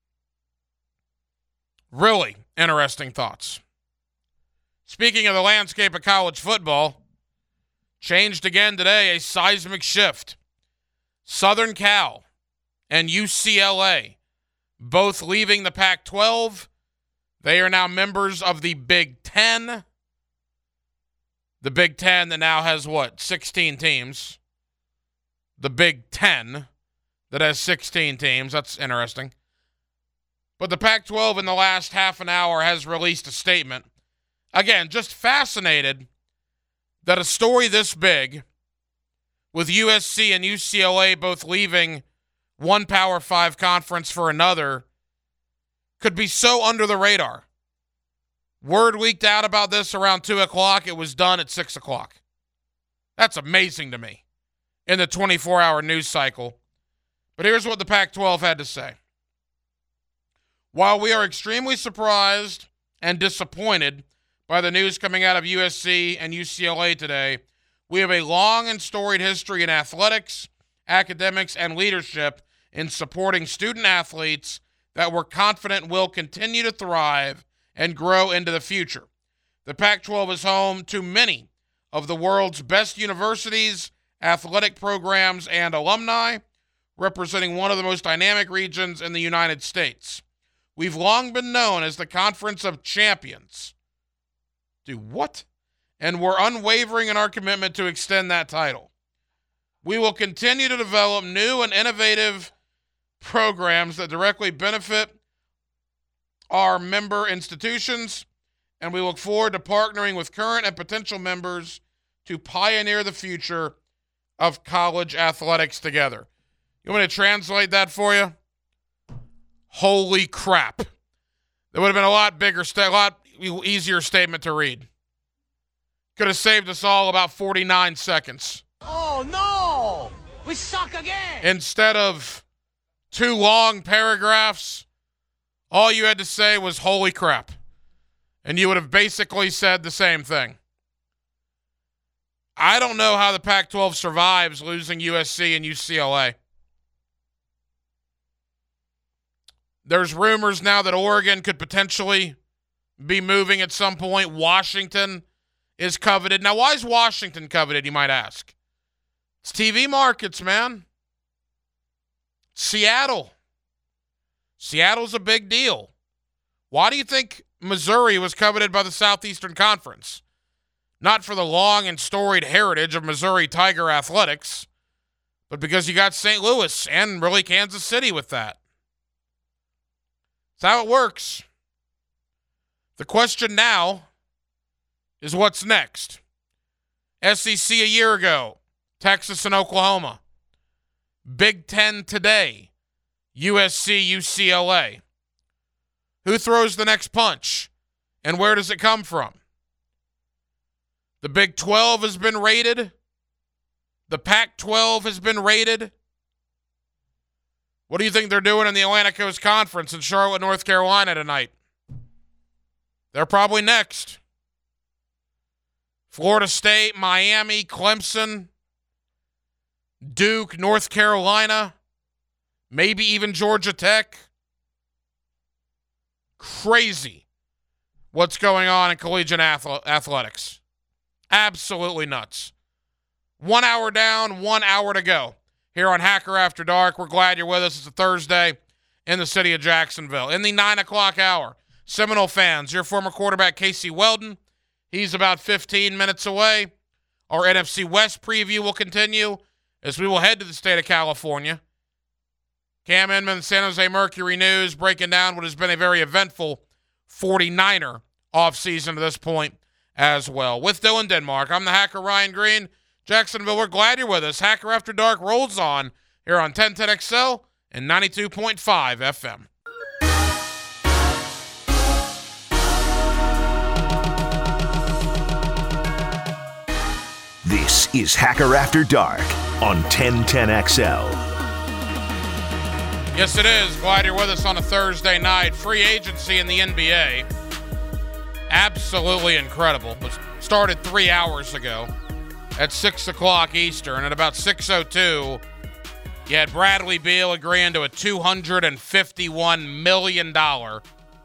Really interesting thoughts. Speaking of the landscape of college football, changed again today, a seismic shift. Southern Cal and UCLA, both leaving the Pac-12. They are now members of the Big Ten. The Big Ten that now has, 16 teams. The Big Ten that has 16 teams. That's interesting. But the Pac-12 in the last half an hour has released a statement. Again, just fascinated that a story this big, with USC and UCLA both leaving one Power 5 conference for another, could be so under the radar. Word leaked out about this around 2 o'clock. It was done at 6 o'clock. That's amazing to me in the 24-hour news cycle. But here's what the Pac-12 had to say. While we are extremely surprised and disappointed by the news coming out of USC and UCLA today, we have a long and storied history in athletics, academics, and leadership in supporting student athletes that we're confident will continue to thrive and grow into the future. The Pac-12 is home to many of the world's best universities, athletic programs, and alumni, representing one of the most dynamic regions in the United States. We've long been known as the Conference of Champions. Do what? And we're unwavering in our commitment to extend that title. We will continue to develop new and innovative programs that directly benefit our member institutions, and we look forward to partnering with current and potential members to pioneer the future of college athletics together. You want me to translate that for you? Holy crap. That would have been a lot bigger, a lot easier statement to read. Could have saved us all about 49 seconds. Oh, no! We suck again! Instead of 2 long paragraphs, all you had to say was, holy crap. And you would have basically said the same thing. I don't know how the Pac-12 survives losing USC and UCLA. There's rumors now that Oregon could potentially be moving at some point. Washington is coveted. Now, why is Washington coveted, you might ask? It's TV markets, man. Seattle's a big deal. Why do you think Missouri was coveted by the Southeastern Conference? Not for the long and storied heritage of Missouri Tiger athletics, but because you got St. Louis and really Kansas City with that. That's how it works. The question now is what's next? SEC a year ago, Texas and Oklahoma. Big Ten today, USC, UCLA. Who throws the next punch, and where does it come from? The Big 12 has been raided. The Pac-12 has been raided. What do you think they're doing in the Atlantic Coast Conference in Charlotte, North Carolina tonight? They're probably next. Florida State, Miami, Clemson, Duke, North Carolina, maybe even Georgia Tech. Crazy what's going on in collegiate athletics. Absolutely nuts. 1 hour down, 1 hour to go. Here on Hacker After Dark, we're glad you're with us. It's a Thursday in the city of Jacksonville. In the 9 o'clock hour, Seminole fans, your former quarterback Casey Weldon, he's about 15 minutes away. Our NFC West preview will continue as we will head to the state of California. Cam Inman, San Jose Mercury News, breaking down what has been a very eventful 49er offseason to this point as well. With Dylan Denmark, I'm the Hacker Ryan Green. Jacksonville, we're glad you're with us. Hacker After Dark rolls on here on 1010XL and 92.5 FM. This is Hacker After Dark on 1010XL. Yes, it is. Glad you're with us on a Thursday night. Free agency in the NBA. Absolutely incredible. It started 3 hours ago at 6 o'clock Eastern. At about 6:02, you had Bradley Beal agreeing to a $251 million, $250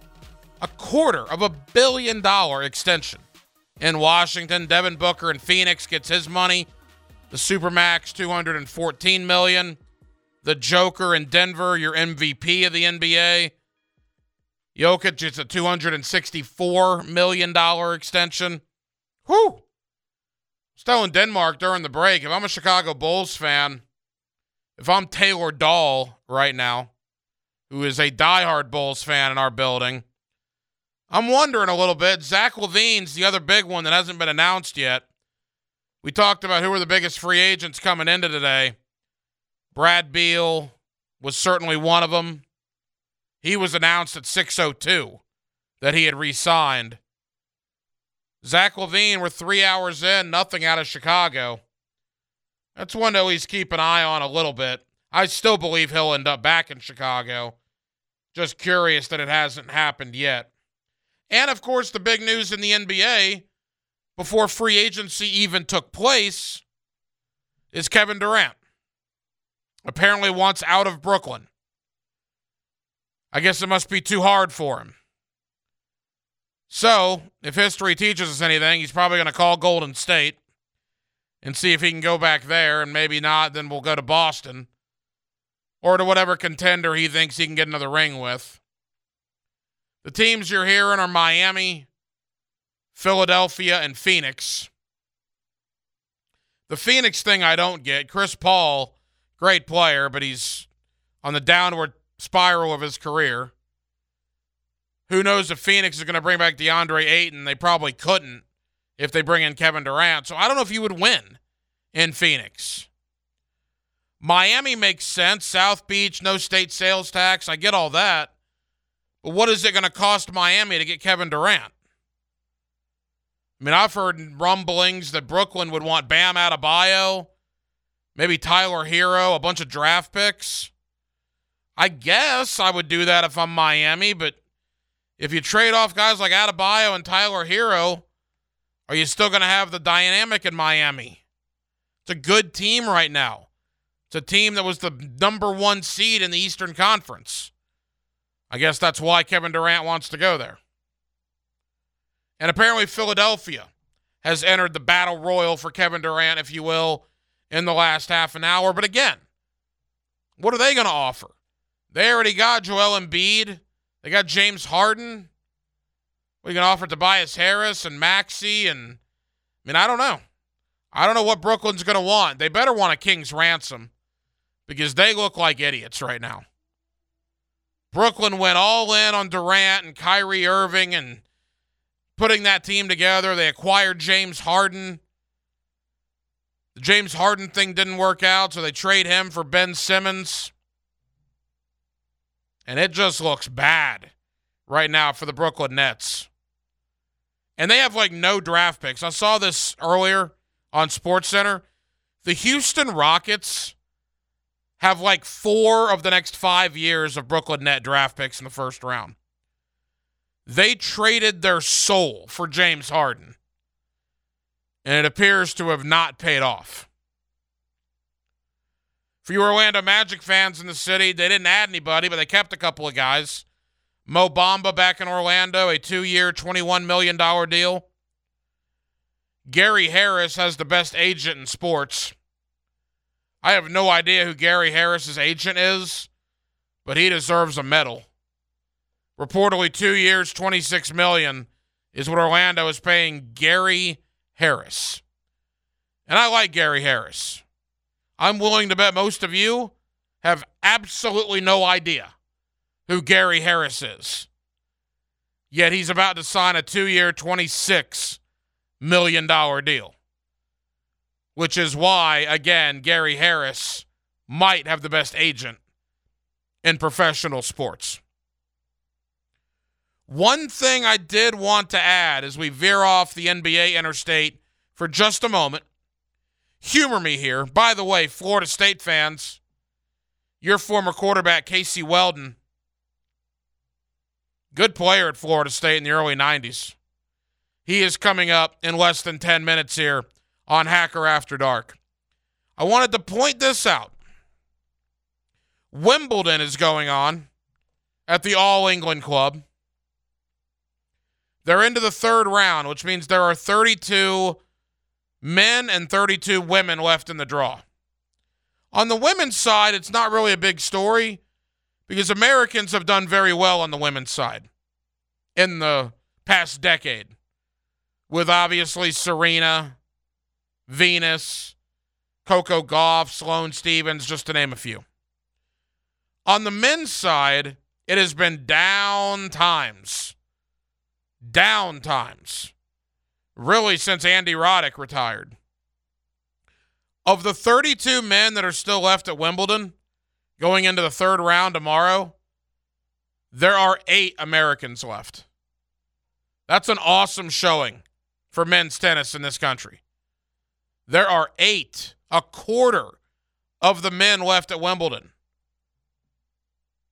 million extension in Washington. Devin Booker in Phoenix gets his money. The Supermax, $214 million. The Joker in Denver, your MVP of the NBA. Jokic gets a $264 million extension. Whew. Still in Denmark during the break. If I'm a Chicago Bulls fan, if I'm Taylor Dahl right now, who is a diehard Bulls fan in our building, I'm wondering a little bit. Zach LaVine's the other big one that hasn't been announced yet. We talked about who were the biggest free agents coming into today. Brad Beal was certainly one of them. He was announced at 6:02 that he had re-signed. Zach LaVine, we're 3 hours in, nothing out of Chicago. That's one to at least keep an eye on a little bit. I still believe he'll end up back in Chicago. Just curious that it hasn't happened yet. And, of course, the big news in the NBA before free agency even took place is Kevin Durant. Apparently wants out of Brooklyn. I guess it must be too hard for him. So, if history teaches us anything, he's probably going to call Golden State and see if he can go back there, and maybe not, then we'll go to Boston or to whatever contender he thinks he can get another ring with. The teams you're hearing are Miami, Philadelphia, and Phoenix. The Phoenix thing I don't get. Chris Paul, great player, but he's on the downward spiral of his career. Who knows if Phoenix is going to bring back DeAndre Ayton? They probably couldn't if they bring in Kevin Durant. So I don't know if you would win in Phoenix. Miami makes sense. South Beach, no state sales tax. I get all that. But what is it going to cost Miami to get Kevin Durant? I mean, I've heard rumblings that Brooklyn would want Bam Adebayo, maybe Tyler Hero, a bunch of draft picks. I guess I would do that if I'm Miami, but if you trade off guys like Adebayo and Tyler Hero, are you still going to have the dynamic in Miami? It's a good team right now. It's a team that was the number 1 seed in the Eastern Conference. I guess that's why Kevin Durant wants to go there. And apparently Philadelphia has entered the battle royal for Kevin Durant, if you will, in the last half an hour. But again, what are they going to offer? They already got Joel Embiid. They got James Harden. What are you going to offer Tobias Harris and Maxey? And I mean, I don't know. I don't know what Brooklyn's going to want. They better want a king's ransom because they look like idiots right now. Brooklyn went all in on Durant and Kyrie Irving and putting that team together. They acquired James Harden. The James Harden thing didn't work out, so they trade him for Ben Simmons. And it just looks bad right now for the Brooklyn Nets. And they have like no draft picks. I saw this earlier on SportsCenter. The Houston Rockets have like 4 of the next 5 years of Brooklyn Net draft picks in the first round. They traded their soul for James Harden. And it appears to have not paid off. For you Orlando Magic fans in the city, they didn't add anybody, but they kept a couple of guys. Mo Bamba back in Orlando, a 2-year, $21 million deal. Gary Harris has the best agent in sports. I have no idea who Gary Harris's agent is, but he deserves a medal. Reportedly 2 years, $26 million is what Orlando is paying Gary Harris. And I like Gary Harris. I'm willing to bet most of you have absolutely no idea who Gary Harris is. Yet he's about to sign a 2-year, $26 million deal. Which is why, again, Gary Harris might have the best agent in professional sports. One thing I did want to add as we veer off the NBA interstate for just a moment. Humor me here. By the way, Florida State fans, your former quarterback, Casey Weldon, good player at Florida State in the early 90s. He is coming up in less than 10 minutes here on Hacker After Dark. I wanted to point this out. Wimbledon is going on at the All England Club. They're into the third round, which means there are 32 men and 32 women left in the draw. On the women's side, it's not really a big story because Americans have done very well on the women's side in the past decade, with obviously Serena, Venus, Coco Gauff, Sloane Stephens, just to name a few. On the men's side, it has been down times. Down times. Really since Andy Roddick retired. Of the 32 men that are still left at Wimbledon, going into the third round tomorrow, there are 8 Americans left. That's an awesome showing for men's tennis in this country. There are 8, a quarter of the men left at Wimbledon.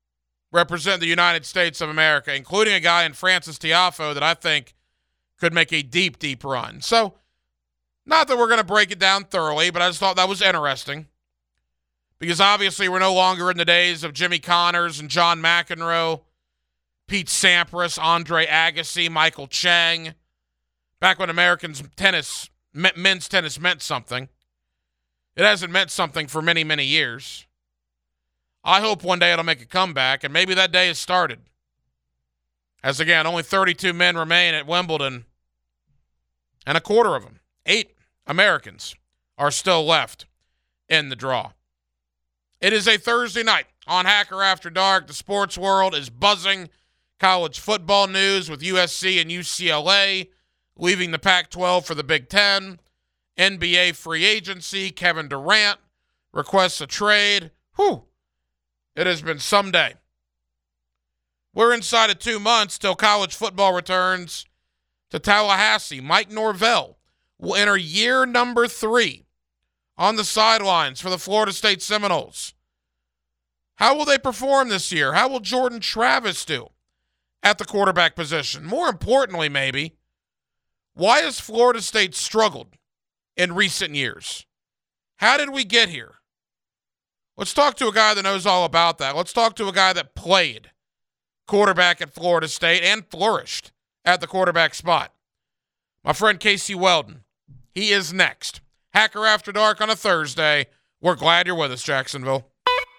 represent the United States of America, including a guy in Francis Tiafoe that I think could make a deep, deep run. So, not that we're going to break it down thoroughly, but I just thought that was interesting. Because obviously we're no longer in the days of Jimmy Connors and John McEnroe, Pete Sampras, Andre Agassi, Michael Chang. Back when men's tennis meant something. It hasn't meant something for many, many years. I hope one day it'll make a comeback, and maybe that day has started. As again, only 32 men remain at Wimbledon, and a quarter of them, 8 Americans, are still left in the draw. It is a Thursday night on Hacker After Dark. The sports world is buzzing. College football news with USC and UCLA leaving the Pac-12 for the Big Ten. NBA free agency. Kevin Durant requests a trade. Whew. It has been some day. We're inside of 2 months till college football returns to Tallahassee. Mike Norvell will enter year number 3 on the sidelines for the Florida State Seminoles. How will they perform this year? How will Jordan Travis do at the quarterback position? More importantly, maybe, why has Florida State struggled in recent years? How did we get here? Let's talk to a guy that knows all about that. Let's talk to a guy that played quarterback at Florida State and flourished at the quarterback spot. My friend Casey Weldon. He is next. Hacker After Dark on a Thursday. We're glad you're with us, Jacksonville.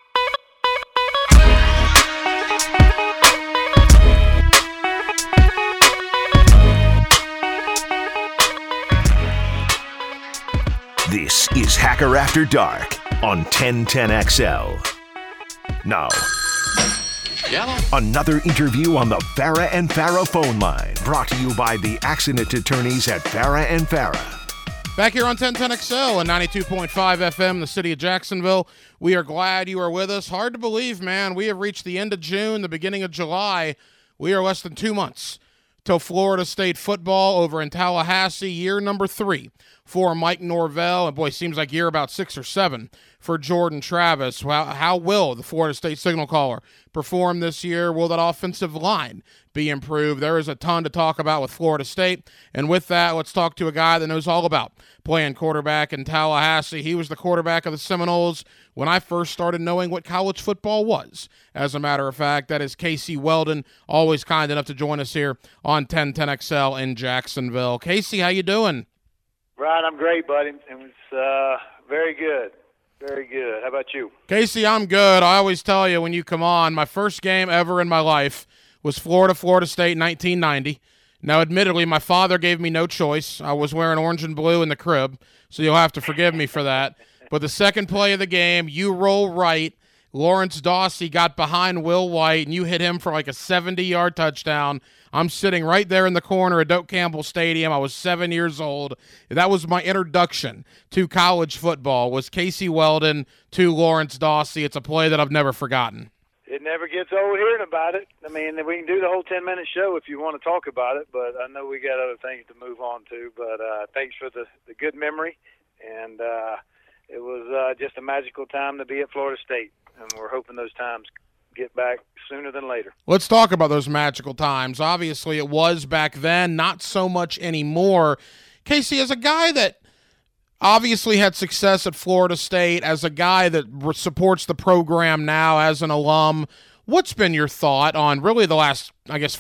This is Hacker After Dark on 1010XL. Now, another interview on the Farah and Farah phone line, brought to you by the accident attorneys at Farah and Farah. Back here on 1010XL and 92.5 FM, the city of Jacksonville. We are glad you are with us. Hard to believe, man. We have reached the end of June, the beginning of July. We are less than 2 months till Florida State football over in Tallahassee, year number 3 for Mike Norvell. And boy, seems like year about 6 or 7 for Jordan Travis. How will the Florida State signal caller perform this year? Will that offensive line be improved? There is a ton to talk about with Florida State. And with that, let's talk to a guy that knows all about playing quarterback in Tallahassee. He was the quarterback of the Seminoles when I first started knowing what college football was. As a matter of fact, that is Casey Weldon, always kind enough to join us here on 1010XL in Jacksonville. Casey, how you doing? Right, I'm great, buddy. It was very good. Very good. How about you? Casey, I'm good. I always tell you when you come on, my first game ever in my life was Florida State 1990. Now, admittedly, my father gave me no choice. I was wearing orange and blue in the crib, so you'll have to forgive me for that. But the second play of the game, you roll right. Lawrence Dawsey got behind Will White, and you hit him for like a 70-yard touchdown. I'm sitting right there in the corner at Doak Campbell Stadium. I was 7 years old. That was my introduction to college football, was Casey Weldon to Lawrence Dawsey. It's a play that I've never forgotten. It never gets old hearing about it. I mean, we can do the whole 10-minute show if you want to talk about it, but I know we got other things to move on to. But thanks for the good memory, and it was just a magical time to be at Florida State, and we're hoping those times get back sooner than later. Let's talk about those magical times. Obviously, it was back then, not so much anymore. Casey, as a guy that obviously had success at Florida State, as a guy that supports the program now as an alum, what's been your thought on really the last,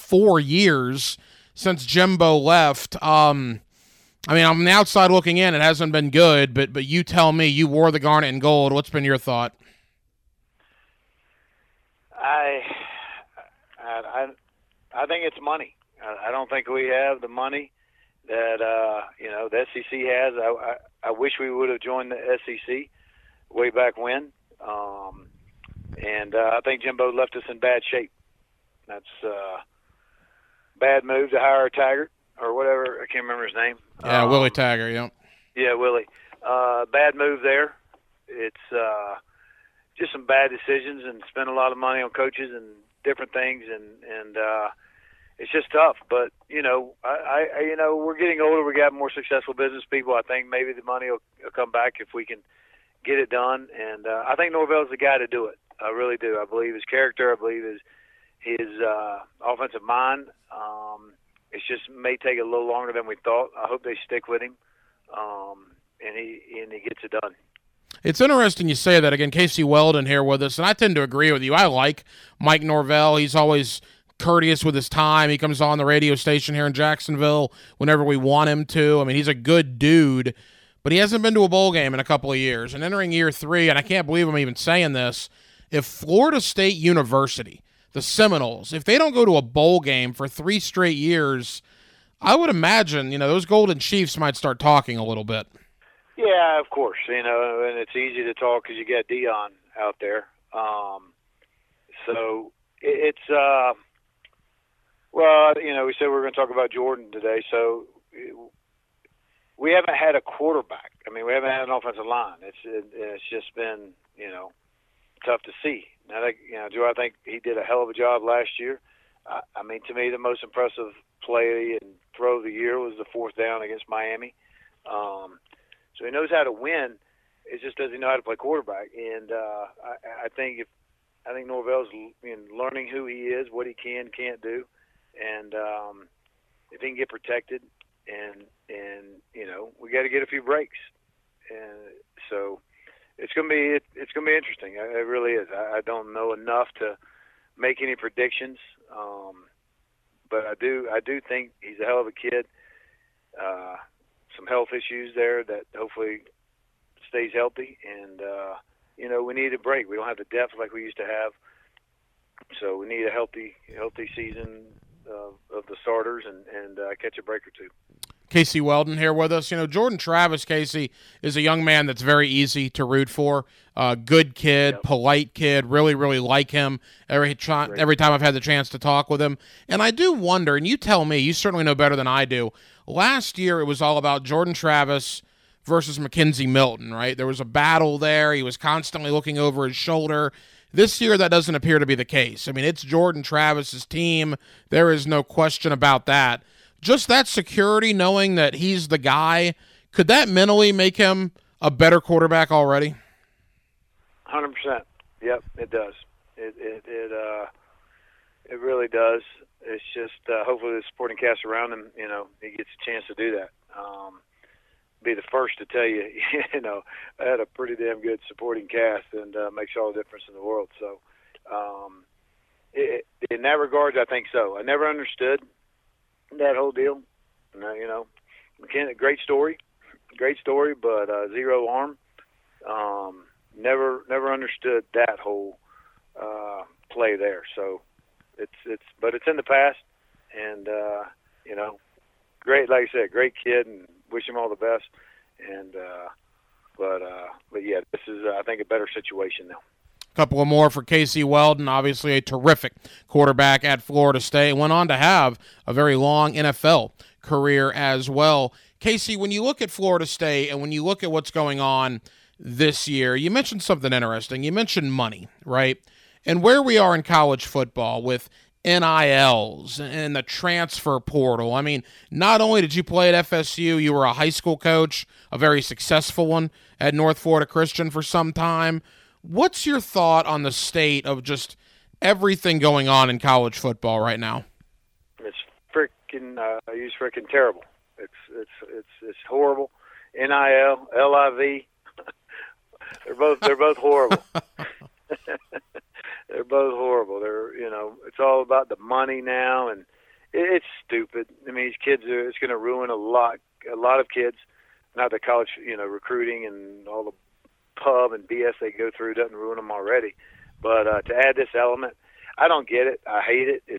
4 years since Jimbo left? I'm on the outside looking in, it hasn't been good, but you tell me, you wore the garnet and gold. What's been your thought? I think it's money. I don't think we have the money that the SEC has. I wish we would have joined the SEC way back when, and I think Jimbo left us in bad shape. That's a bad move to hire Taggart or whatever. I can't remember his name. Yeah, Willie Taggart. Yeah. Yeah, Willie. Bad move there. It's just some bad decisions and spent a lot of money on coaches and different things, and it's just tough. But we're getting older. We got more successful business people. I think maybe the money will come back if we can get it done. And I think Norvell's the guy to do it. I really do. I believe his character. I believe his offensive mind. It's just may take a little longer than we thought. I hope they stick with him, and he gets it done. It's interesting you say that. Again, Casey Weldon here with us, and I tend to agree with you. I like Mike Norvell. He's always courteous with his time. He comes on the radio station here in Jacksonville whenever we want him to. I mean, he's a good dude, but he hasn't been to a bowl game in a couple of years. And entering year 3, and I can't believe I'm even saying this, if Florida State University, the Seminoles, if they don't go to a bowl game for 3 straight years, I would imagine, those Golden Chiefs might start talking a little bit. Yeah, of course. And it's easy to talk because you got Dion out there. So it's we said we were going to talk about Jordan today. So we haven't had a quarterback. I mean, we haven't had an offensive line. It's just been tough to see. Now, do I think he did a hell of a job last year? I mean, to me, the most impressive play and throw of the year was the 4th down against Miami. So he knows how to win. It just doesn't know how to play quarterback. And I think Norvell's learning who he is, what he can't do, and if he can get protected, and we got to get a few breaks. And so it's gonna be interesting. It really is. I don't know enough to make any predictions, but I do think he's a hell of a kid. Some health issues there that hopefully stays healthy, and we need a break. We don't have the depth like we used to have, so we need a healthy season of the starters and catch a break or two. Casey Weldon here with us. Jordan Travis, Casey, is a young man that's very easy to root for. Good kid, yep. Polite kid, really, really like him every time I've had the chance to talk with him. And I do wonder, and you tell me, you certainly know better than I do, last year it was all about Jordan Travis versus McKenzie Milton, right? There was a battle there. He was constantly looking over his shoulder. This year, that doesn't appear to be the case. I mean, it's Jordan Travis's team. There is no question about that. Just that security, knowing that he's the guy, could that mentally make him a better quarterback already? 100%. Yep, it does. It really does. It's just hopefully the supporting cast around him, he gets a chance to do that. Be the first to tell you, I had a pretty damn good supporting cast, and makes all the difference in the world. So, in that regard, I think so. I never understood that whole deal. McKenna, great story, but zero arm. Never understood that whole play there. So but it's in the past, and great, like I said, great kid, and wish him all the best. And but yeah, this is I think a better situation now. Couple of more for Casey Weldon, obviously a terrific quarterback at Florida State. Went on to have a very long NFL career as well. Casey, when you look at Florida State and when you look at what's going on this year, you mentioned something interesting. You mentioned money, right? And where we are in college football with NILs and the transfer portal. I mean, not only did you play at FSU, you were a high school coach, a very successful one at North Florida Christian for some time. What's your thought on the state of just everything going on in college football right now? It's freaking terrible. It's horrible. NIL, LIV, they're both horrible. They're both horrible. It's all about the money now, and it's stupid. I mean, these kids it's going to ruin a lot of kids. Not that college, recruiting and all the pub and BS they go through doesn't ruin them already, but to add this element, I don't get it. I hate it.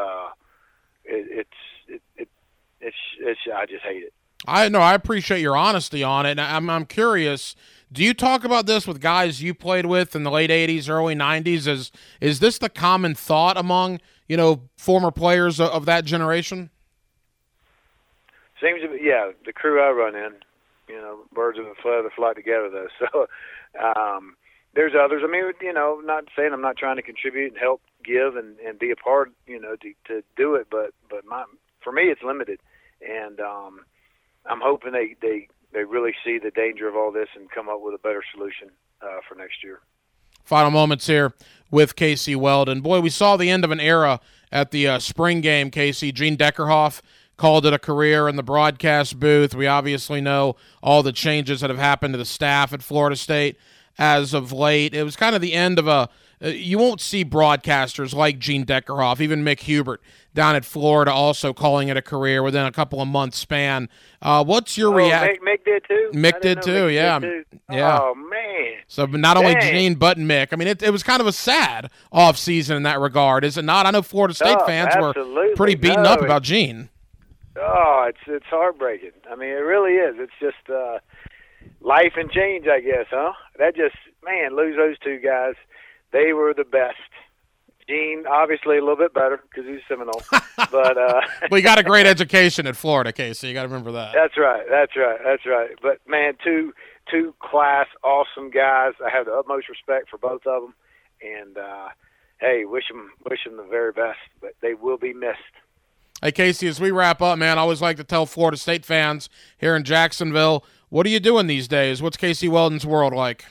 I just hate it. I know. I appreciate your honesty on it. I'm curious. Do you talk about this with guys you played with in the late '80s, early '90s? Is this the common thought among former players of that generation? Seems to be, yeah. The crew I run in, birds of a feather flock together, though. So there's others. I mean, not saying I'm not trying to contribute and help give and be a part, to do it, but for me it's limited, and I'm hoping they really see the danger of all this and come up with a better solution for next year. Final moments here with Casey Weldon. Boy, we saw the end of an era at the spring game, Casey. Gene Deckerhoff called it a career in the broadcast booth. We obviously know all the changes that have happened to the staff at Florida State as of late. It was kind of the end of a you won't see broadcasters like Gene Deckerhoff, even Mick Hubert down at Florida also calling it a career within a couple of months span. What's your reaction? Mick did too? Mick did too, yeah. Yeah. Oh, man. So not only Gene, but Mick. I mean, it was kind of a sad offseason in that regard, is it not? I know Florida State fans were pretty beaten up about Gene. Oh, it's heartbreaking. I mean, it really is. It's just life and change, I guess, huh? Lose those two guys. They were the best. Gene, obviously, a little bit better because he's Seminole. But well, you got a great education at Florida, Casey. You got to remember that. That's right. But, man, two class, awesome guys. I have the utmost respect for both of them. And, hey, wish them the very best. But they will be missed. Hey, Casey, as we wrap up, man, I always like to tell Florida State fans here in Jacksonville, what are you doing these days? What's Casey Weldon's world like?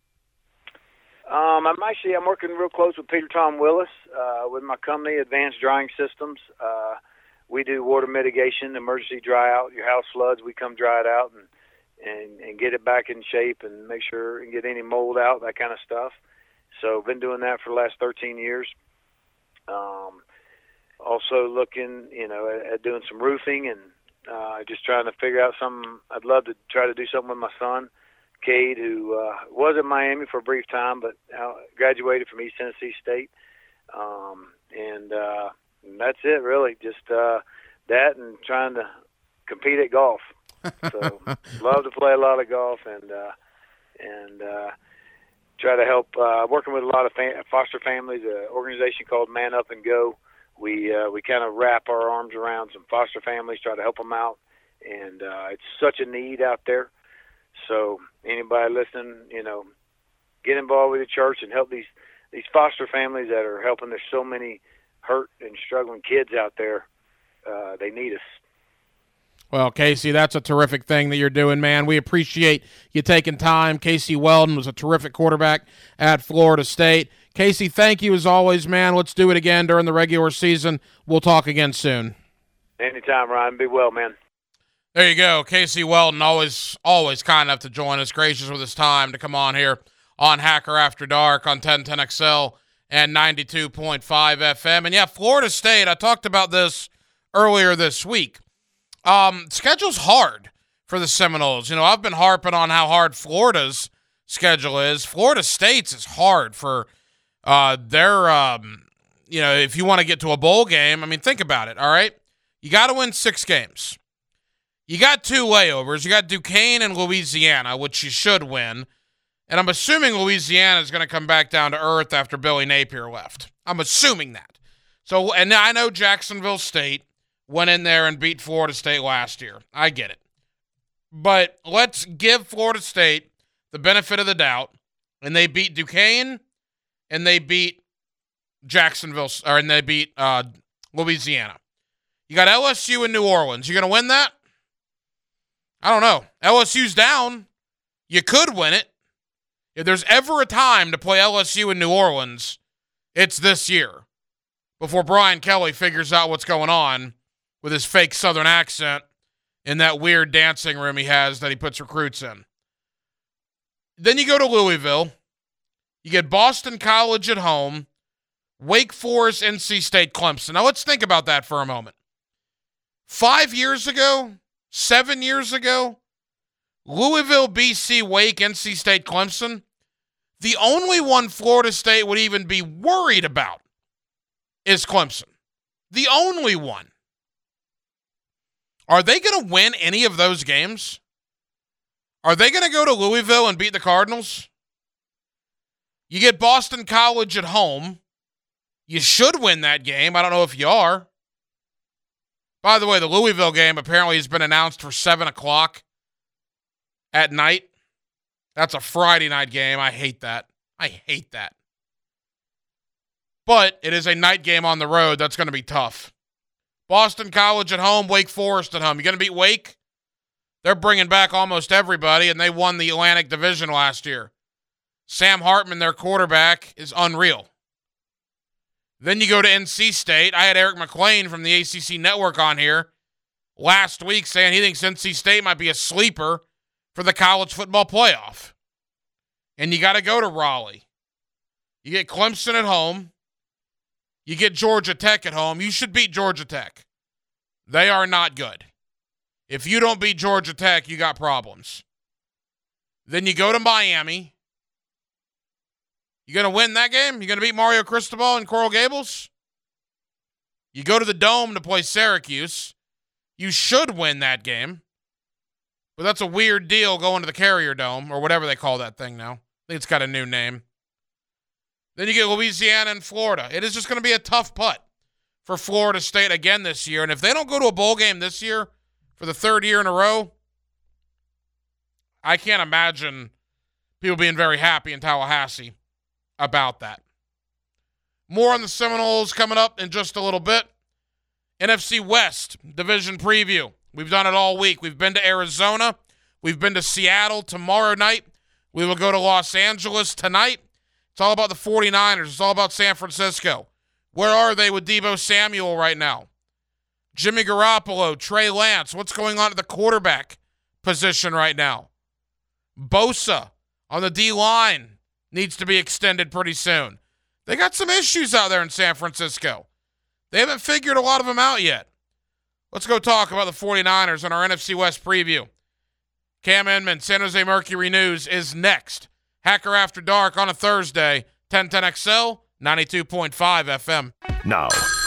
I'm working real close with Peter Tom Willis with my company, Advanced Drying Systems. We do water mitigation, emergency dry out. Your house floods, we come dry it out and get it back in shape and make sure and get any mold out, that kind of stuff. So I've been doing that for the last 13 years. Also looking, at doing some roofing and just trying to figure out something. I'd love to try to do something with my son, Cade, who was at Miami for a brief time, but graduated from East Tennessee State. And that's it, really. Just that and trying to compete at golf. So love to play a lot of golf and try to help working with a lot of foster families, an organization called Man Up and Go. We kind of wrap our arms around some foster families, try to help them out. And it's such a need out there. So anybody listening, get involved with the church and help these foster families that are helping. There's so many hurt and struggling kids out there. They need us. Well, Casey, that's a terrific thing that you're doing, man. We appreciate you taking time. Casey Weldon was a terrific quarterback at Florida State. Casey, thank you as always, man. Let's do it again during the regular season. We'll talk again soon. Anytime, Ryan. Be well, man. There you go. Casey Weldon, always kind enough to join us, gracious with his time to come on here on Hacker After Dark on 1010XL and 92.5 FM. And, yeah, Florida State, I talked about this earlier this week. Schedule's hard for the Seminoles. I've been harping on how hard Florida's schedule is. Florida State's is hard for their, if you want to get to a bowl game. I mean, think about it, all right? You got to win 6 games. You got 2 layovers. You got Duquesne and Louisiana, which you should win. And I'm assuming Louisiana is going to come back down to earth after Billy Napier left. I'm assuming that. So, and I know Jacksonville State went in there and beat Florida State last year. I get it. But let's give Florida State the benefit of the doubt. And they beat Duquesne, and they beat and they beat Louisiana. You got LSU and New Orleans. You going to win that? I don't know. LSU's down. You could win it. If there's ever a time to play LSU in New Orleans, it's this year. Before Brian Kelly figures out what's going on with his fake Southern accent in that weird dancing room he has that he puts recruits in. Then you go to Louisville. You get Boston College at home. Wake Forest, NC State, Clemson. Now let's think about that for a moment. 5 years ago, 7 years ago, Louisville, BC, Wake, NC State, Clemson, the only one Florida State would even be worried about is Clemson. The only one. Are they going to win any of those games? Are they going to go to Louisville and beat the Cardinals? You get Boston College at home. You should win that game. I don't know if you are. By the way, the Louisville game apparently has been announced for 7 o'clock at night. That's a Friday night game. I hate that. But it is a night game on the road. That's going to be tough. Boston College at home, Wake Forest at home. You going to beat Wake? They're bringing back almost everybody, and they won the Atlantic Division last year. Sam Hartman, their quarterback, is unreal. Then you go to NC State. I had Eric McLean from the ACC Network on here last week saying he thinks NC State might be a sleeper for the college football playoff. And you got to go to Raleigh. You get Clemson at home. You get Georgia Tech at home. You should beat Georgia Tech. They are not good. If you don't beat Georgia Tech, you got problems. Then you go to Miami. You going to win that game? You going to beat Mario Cristobal and Coral Gables? You go to the Dome to play Syracuse. You should win that game. But that's a weird deal going to the Carrier Dome, or whatever they call that thing now. I think it's got a new name. Then you get Louisiana and Florida. It is just going to be a tough putt for Florida State again this year. And if they don't go to a bowl game this year for the third year in a row, I can't imagine people being very happy in Tallahassee about that. More on the Seminoles coming up in just a little bit. NFC West division preview. We've done it all week. We've been to Arizona. We've been to Seattle tomorrow night. We will go to Los Angeles tonight. It's all about the 49ers. It's all about San Francisco. Where are they with Deebo Samuel right now? Jimmy Garoppolo, Trey Lance. What's going on at the quarterback position right now? Bosa on the D-line needs to be extended pretty soon. They got some issues out there in San Francisco. They haven't figured a lot of them out yet. Let's go talk about the 49ers on our NFC West preview. Cam Inman, San Jose Mercury News is next. Hacker After Dark on a Thursday, 1010XL, 92.5 FM. Now,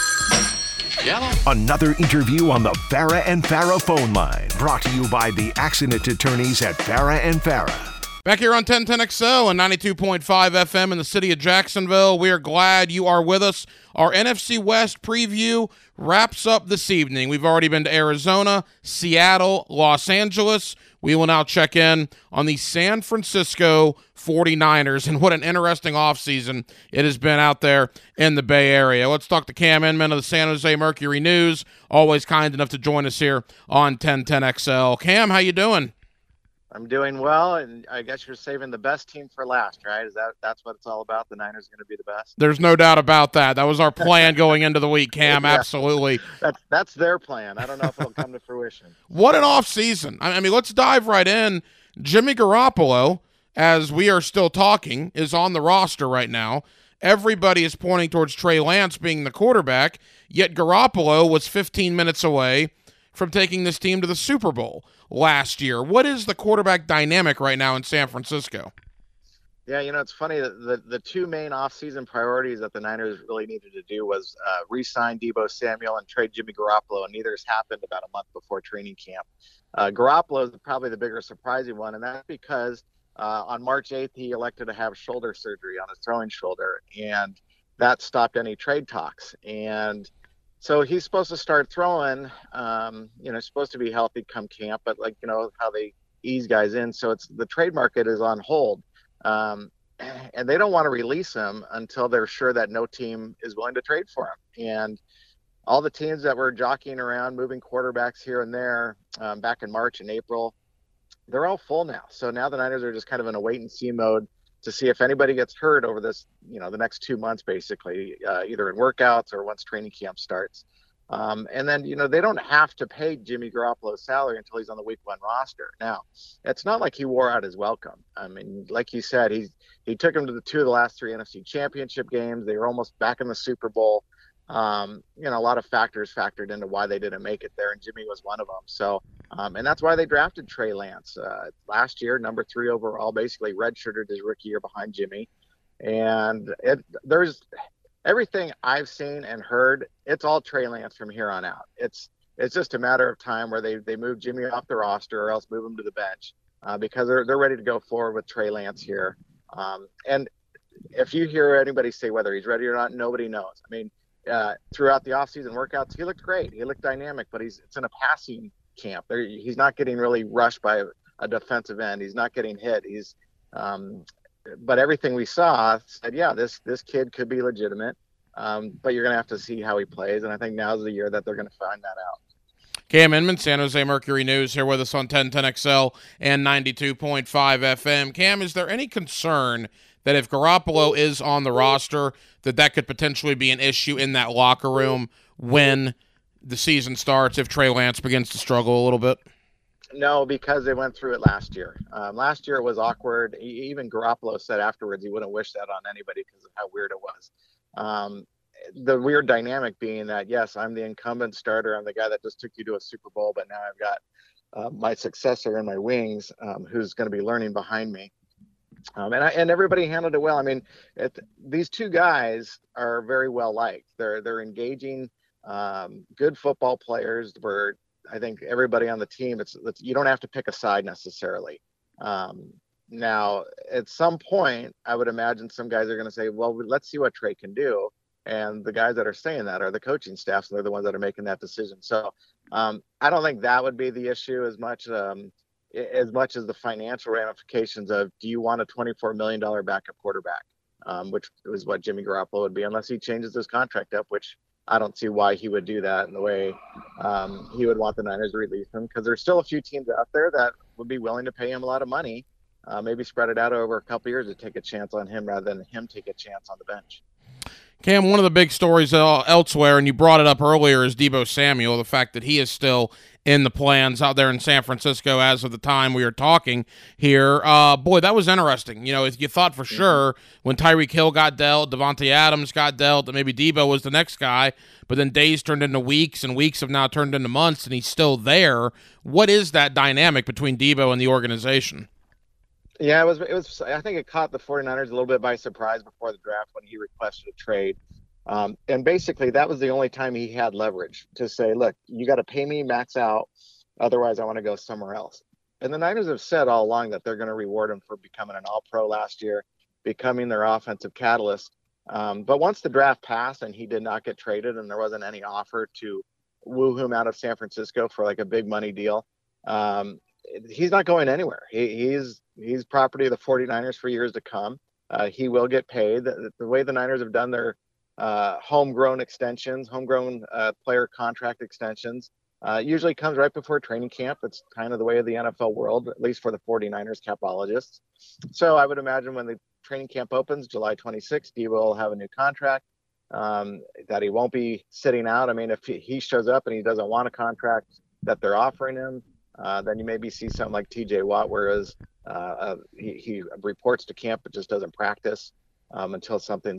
another interview on the Farah and Farah phone line, brought to you by the accident attorneys at Farah and Farah. Back here on 1010XL and 92.5 FM in the city of Jacksonville. We are glad you are with us. Our NFC West preview wraps up this evening. We've already been to Arizona, Seattle, Los Angeles. We will now check in on the San Francisco 49ers, and what an interesting offseason it has been out there in the Bay Area. Let's talk to Cam Inman of the San Jose Mercury News, always kind enough to join us here on 1010XL. Cam, how you doing? I'm doing well, and I guess you're saving the best team for last, right? That's what it's all about? The Niners are going to be the best? There's no doubt about that. That was our plan going into the week, Cam, yeah. Absolutely. That's their plan. I don't know if it'll come to fruition. What an offseason. I mean, let's dive right in. Jimmy Garoppolo, as we are still talking, is on the roster right now. Everybody is pointing towards Trey Lance being the quarterback, yet Garoppolo was 15 minutes away from taking this team to the Super Bowl last year. What is the quarterback dynamic right now in San Francisco? Yeah, it's funny that the two main offseason priorities that the Niners really needed to do was re-sign Deebo Samuel and trade Jimmy Garoppolo, and neither has happened about a month before training camp. Garoppolo is probably the bigger surprising one, and that's because on March 8th, he elected to have shoulder surgery on his throwing shoulder, and that stopped any trade talks. And so he's supposed to start throwing, supposed to be healthy come camp, but how they ease guys in. So the trade market is on hold. And they don't want to release him until they're sure that no team is willing to trade for him. And all the teams that were jockeying around, moving quarterbacks here and there back in March and April, they're all full now. So now the Niners are just kind of in a wait and see mode to see if anybody gets hurt over this, the next 2 months, basically, either in workouts or once training camp starts. And then, they don't have to pay Jimmy Garoppolo's salary until he's on the week one roster. Now, it's not like he wore out his welcome. I mean, like you said, he took him to two of the last three NFC championship games. They were almost back in the Super Bowl. A lot of factors factored into why they didn't make it there, and Jimmy was one of them. So, and that's why they drafted Trey Lance last year, number 3 overall, basically redshirted his rookie year behind Jimmy. And there's everything I've seen and heard, it's all Trey Lance from here on out. It's just a matter of time where they move Jimmy off the roster or else move him to the bench because they're ready to go forward with Trey Lance here. And if you hear anybody say whether he's ready or not, nobody knows. I mean, throughout the offseason workouts, he looked great. He looked dynamic, but it's in a passing camp. He's not getting really rushed by a defensive end. He's not getting hit. But everything we saw said, yeah, this kid could be legitimate. But you're going to have to see how he plays, and I think now's the year that they're going to find that out. Cam Inman, San Jose Mercury News, here with us on 1010XL and 92.5 FM. Cam, is there any concern that if Garoppolo is on the roster, that could potentially be an issue in that locker room when the season starts if Trey Lance begins to struggle a little bit? No, because they went through it last year. Last year it was awkward. Even Garoppolo said afterwards he wouldn't wish that on anybody because of how weird it was. The weird dynamic being that, yes, I'm the incumbent starter. I'm the guy that just took you to a Super Bowl, but now I've got my successor in my wings who's going to be learning behind me. And everybody handled it well. I mean, these two guys are very well liked. They're engaging, good football players. Where I think everybody on the team, you don't have to pick a side necessarily. Now, at some point, I would imagine some guys are going to say, "Well, let's see what Trey can do." And the guys that are saying that are the coaching staffs, and they're the ones that are making that decision. So I don't think that would be the issue as much as the financial ramifications of, do you want a $24 million backup quarterback, which is what Jimmy Garoppolo would be, unless he changes his contract up, which I don't see why he would do that in the way he would want the Niners to release him, because there's still a few teams out there that would be willing to pay him a lot of money, maybe spread it out over a couple years to take a chance on him rather than him take a chance on the bench. Cam, one of the big stories elsewhere, and you brought it up earlier, is Deebo Samuel, the fact that he is still in the plans out there in San Francisco as of the time we are talking here. Boy, that was interesting. You know, you thought for sure when Tyreek Hill got dealt, Devontae Adams got dealt, that maybe Deebo was the next guy, but then days turned into weeks, and weeks have now turned into months, and he's still there. What is that dynamic between Deebo and the organization? Yeah, it was. I think it caught the 49ers a little bit by surprise before the draft when he requested a trade. And basically, that was the only time he had leverage to say, look, you got to pay me max out. Otherwise, I want to go somewhere else. And the Niners have said all along that they're going to reward him for becoming an all-pro last year, becoming their offensive catalyst. But once the draft passed and he did not get traded and there wasn't any offer to woo him out of San Francisco for like a big money deal, he's not going anywhere. He's property of the 49ers for years to come. He will get paid. The way the Niners have done their homegrown player contract extensions usually comes right before training camp. It's kind of the way of the NFL world, at least for the 49ers capologists. So I would imagine when the training camp opens, July 26th, Deebo will have a new contract that he won't be sitting out. I mean, if he shows up and he doesn't want a contract that they're offering him, then you maybe see something like TJ Watt, whereas he reports to camp but just doesn't practice until something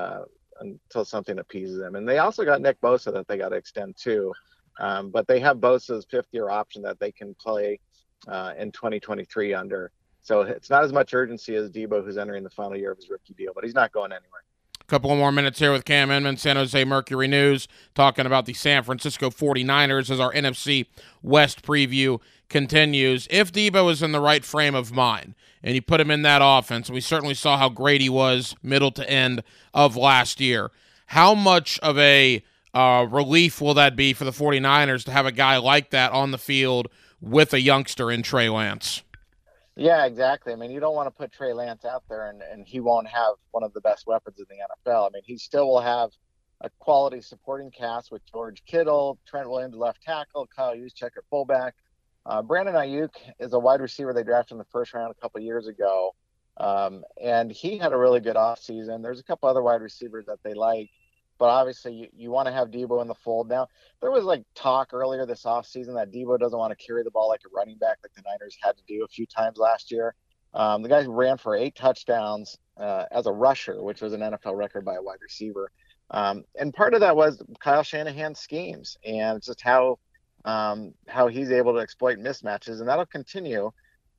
appeases him. And they also got Nick Bosa that they got to extend too. But they have Bosa's fifth-year option that they can play in 2023 under. So it's not as much urgency as Deebo, who's entering the final year of his rookie deal, but he's not going anywhere. Couple more minutes here with Cam Inman, San Jose Mercury News, talking about the San Francisco 49ers as our NFC West preview continues. If Deebo is in the right frame of mind and you put him in that offense, and we certainly saw how great he was middle to end of last year, how much of a relief will that be for the 49ers to have a guy like that on the field with a youngster in Trey Lance? Yeah, exactly. I mean, you don't want to put Trey Lance out there and he won't have one of the best weapons in the NFL. I mean, he still will have a quality supporting cast with George Kittle, Trent Williams, left tackle, Kyle Juszczyk at fullback. Brandon Ayuk is a wide receiver they drafted in the first round a couple years ago. And he had a really good offseason. There's a couple other wide receivers that they like. But obviously, you want to have Deebo in the fold. Now, there was like talk earlier this offseason that Deebo doesn't want to carry the ball like a running back like the Niners had to do a few times last year. The guy ran for 8 touchdowns as a rusher, which was an NFL record by a wide receiver. And part of that was Kyle Shanahan's schemes and just how he's able to exploit mismatches, and that'll continue.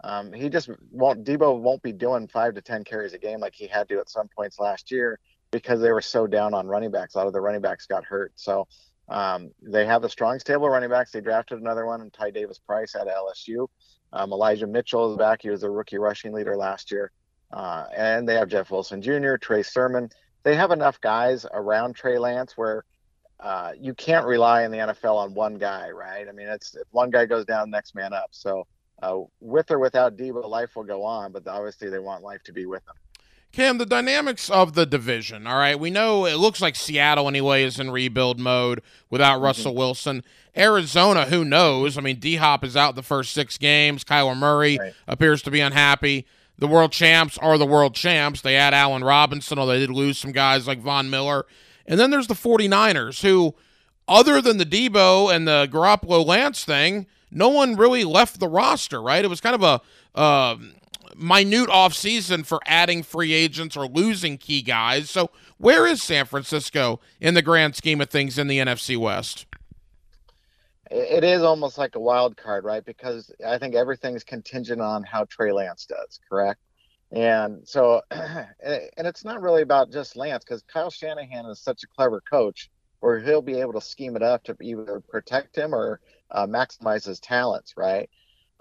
Deebo won't be doing 5 to 10 carries a game like he had to at some points last year, because they were so down on running backs. A lot of the running backs got hurt. So they have the strong stable of running backs. They drafted another one, and Ty Davis-Price out of LSU. Elijah Mitchell is back. He was a rookie rushing leader last year. And they have Jeff Wilson Jr., Trey Sermon. They have enough guys around Trey Lance where you can't rely in the NFL on one guy, right? I mean, if one guy goes down, next man up. So with or without Deebo, life will go on, but obviously they want life to be with them. Cam, the dynamics of the division, all right? We know it looks like Seattle anyway is in rebuild mode without Russell Wilson. Arizona, who knows? I mean, D-Hop is out the first 6 games. Kyler Murray appears to be unhappy. the world champs are the world champs. They add Allen Robinson, although they did lose some guys like Von Miller. And then there's the 49ers, who, other than the Debo and the Garoppolo-Lance thing, no one really left the roster, right? It was kind of a minute offseason for adding free agents or losing key guys. So where is San Francisco in the grand scheme of things in the NFC West? It is almost like a wild card, right? Because I think everything's contingent on how Trey Lance does, correct? And so, and it's not really about just Lance, because Kyle Shanahan is such a clever coach where he'll be able to scheme it up to either protect him or maximize his talents, right?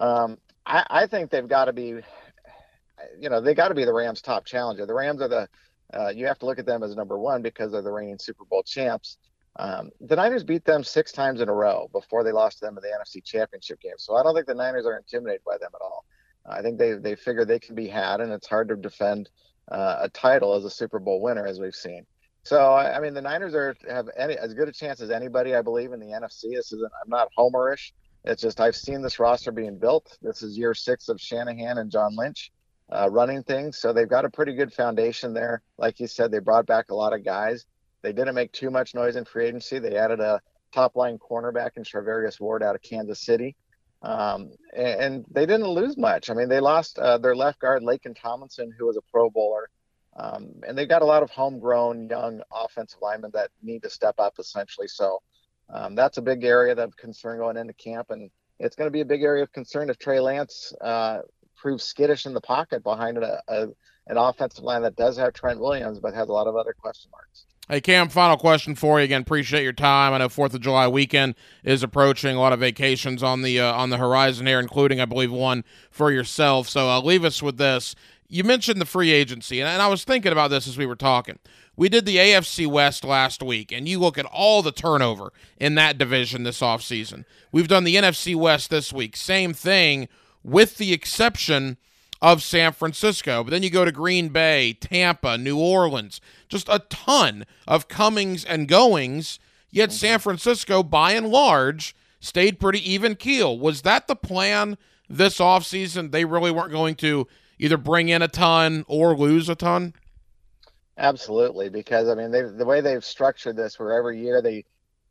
I think they've got to be, they got to be the Rams' top challenger. The Rams are you have to look at them as number one because they're the reigning Super Bowl champs. The Niners beat them 6 times in a row before they lost to them in the NFC Championship game. So I don't think the Niners are intimidated by them at all. I think they figure they can be had, and it's hard to defend a title as a Super Bowl winner, as we've seen. So, I mean, the Niners have as good a chance as anybody, I believe, in the NFC. I'm not homerish. It's just I've seen this roster being built. This is year 6 of Shanahan and John Lynch running things. So they've got a pretty good foundation there. Like you said, they brought back a lot of guys. They didn't make too much noise in free agency. They added a top-line cornerback in Charvarius Ward out of Kansas City. And they didn't lose much. I mean, they lost their left guard, Laken Tomlinson, who was a Pro Bowler. And they got a lot of homegrown young offensive linemen that need to step up, essentially. So that's a big area of concern going into camp. And it's going to be a big area of concern if Trey Lance proves skittish in the pocket behind an offensive line that does have Trent Williams but has a lot of other question marks. Hey, Cam, final question for you. Again, appreciate your time. I know 4th of July weekend is approaching. A lot of vacations on the horizon here, including, I believe, one for yourself. So I'll leave us with this. You mentioned the free agency, and I was thinking about this as we were talking. We did the AFC West last week, and you look at all the turnover in that division this offseason. We've done the NFC West this week. Same thing, with the exception of San Francisco. But then you go to Green Bay, Tampa, New Orleans, just a ton of comings and goings, yet San Francisco, by and large, stayed pretty even keel. Was that the plan this offseason? They really weren't going to either bring in a ton or lose a ton? Absolutely, because, I mean, the way they've structured this, where every year they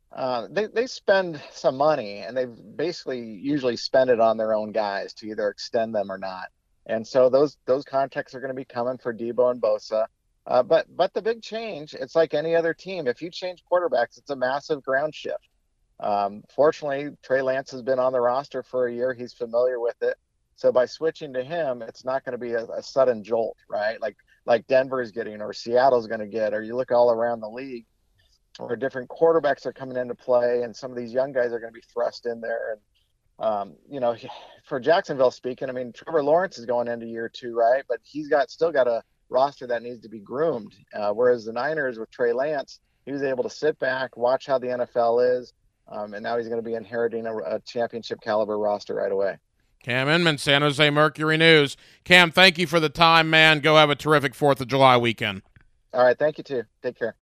spend some money, and they basically usually spend it on their own guys to either extend them or not. And so those contracts are going to be coming for Debo and Bosa. But the big change, it's like any other team. If you change quarterbacks, it's a massive ground shift. Fortunately, Trey Lance has been on the roster for a year. He's familiar with it. So by switching to him, it's not going to be a sudden jolt, right? Like Denver is getting, or Seattle's going to get, or you look all around the league, or different quarterbacks are coming into play, and some of these young guys are going to be thrust in there. And for Jacksonville speaking, I mean, Trevor Lawrence is going into year 2, right? But he's still got a roster that needs to be groomed. Whereas the Niners with Trey Lance, he was able to sit back, watch how the NFL is, and now he's going to be inheriting a championship caliber roster right away. Cam Inman, San Jose Mercury News. Cam, thank you for the time, man. Go have a terrific 4th of July weekend. All right, thank you too. Take care.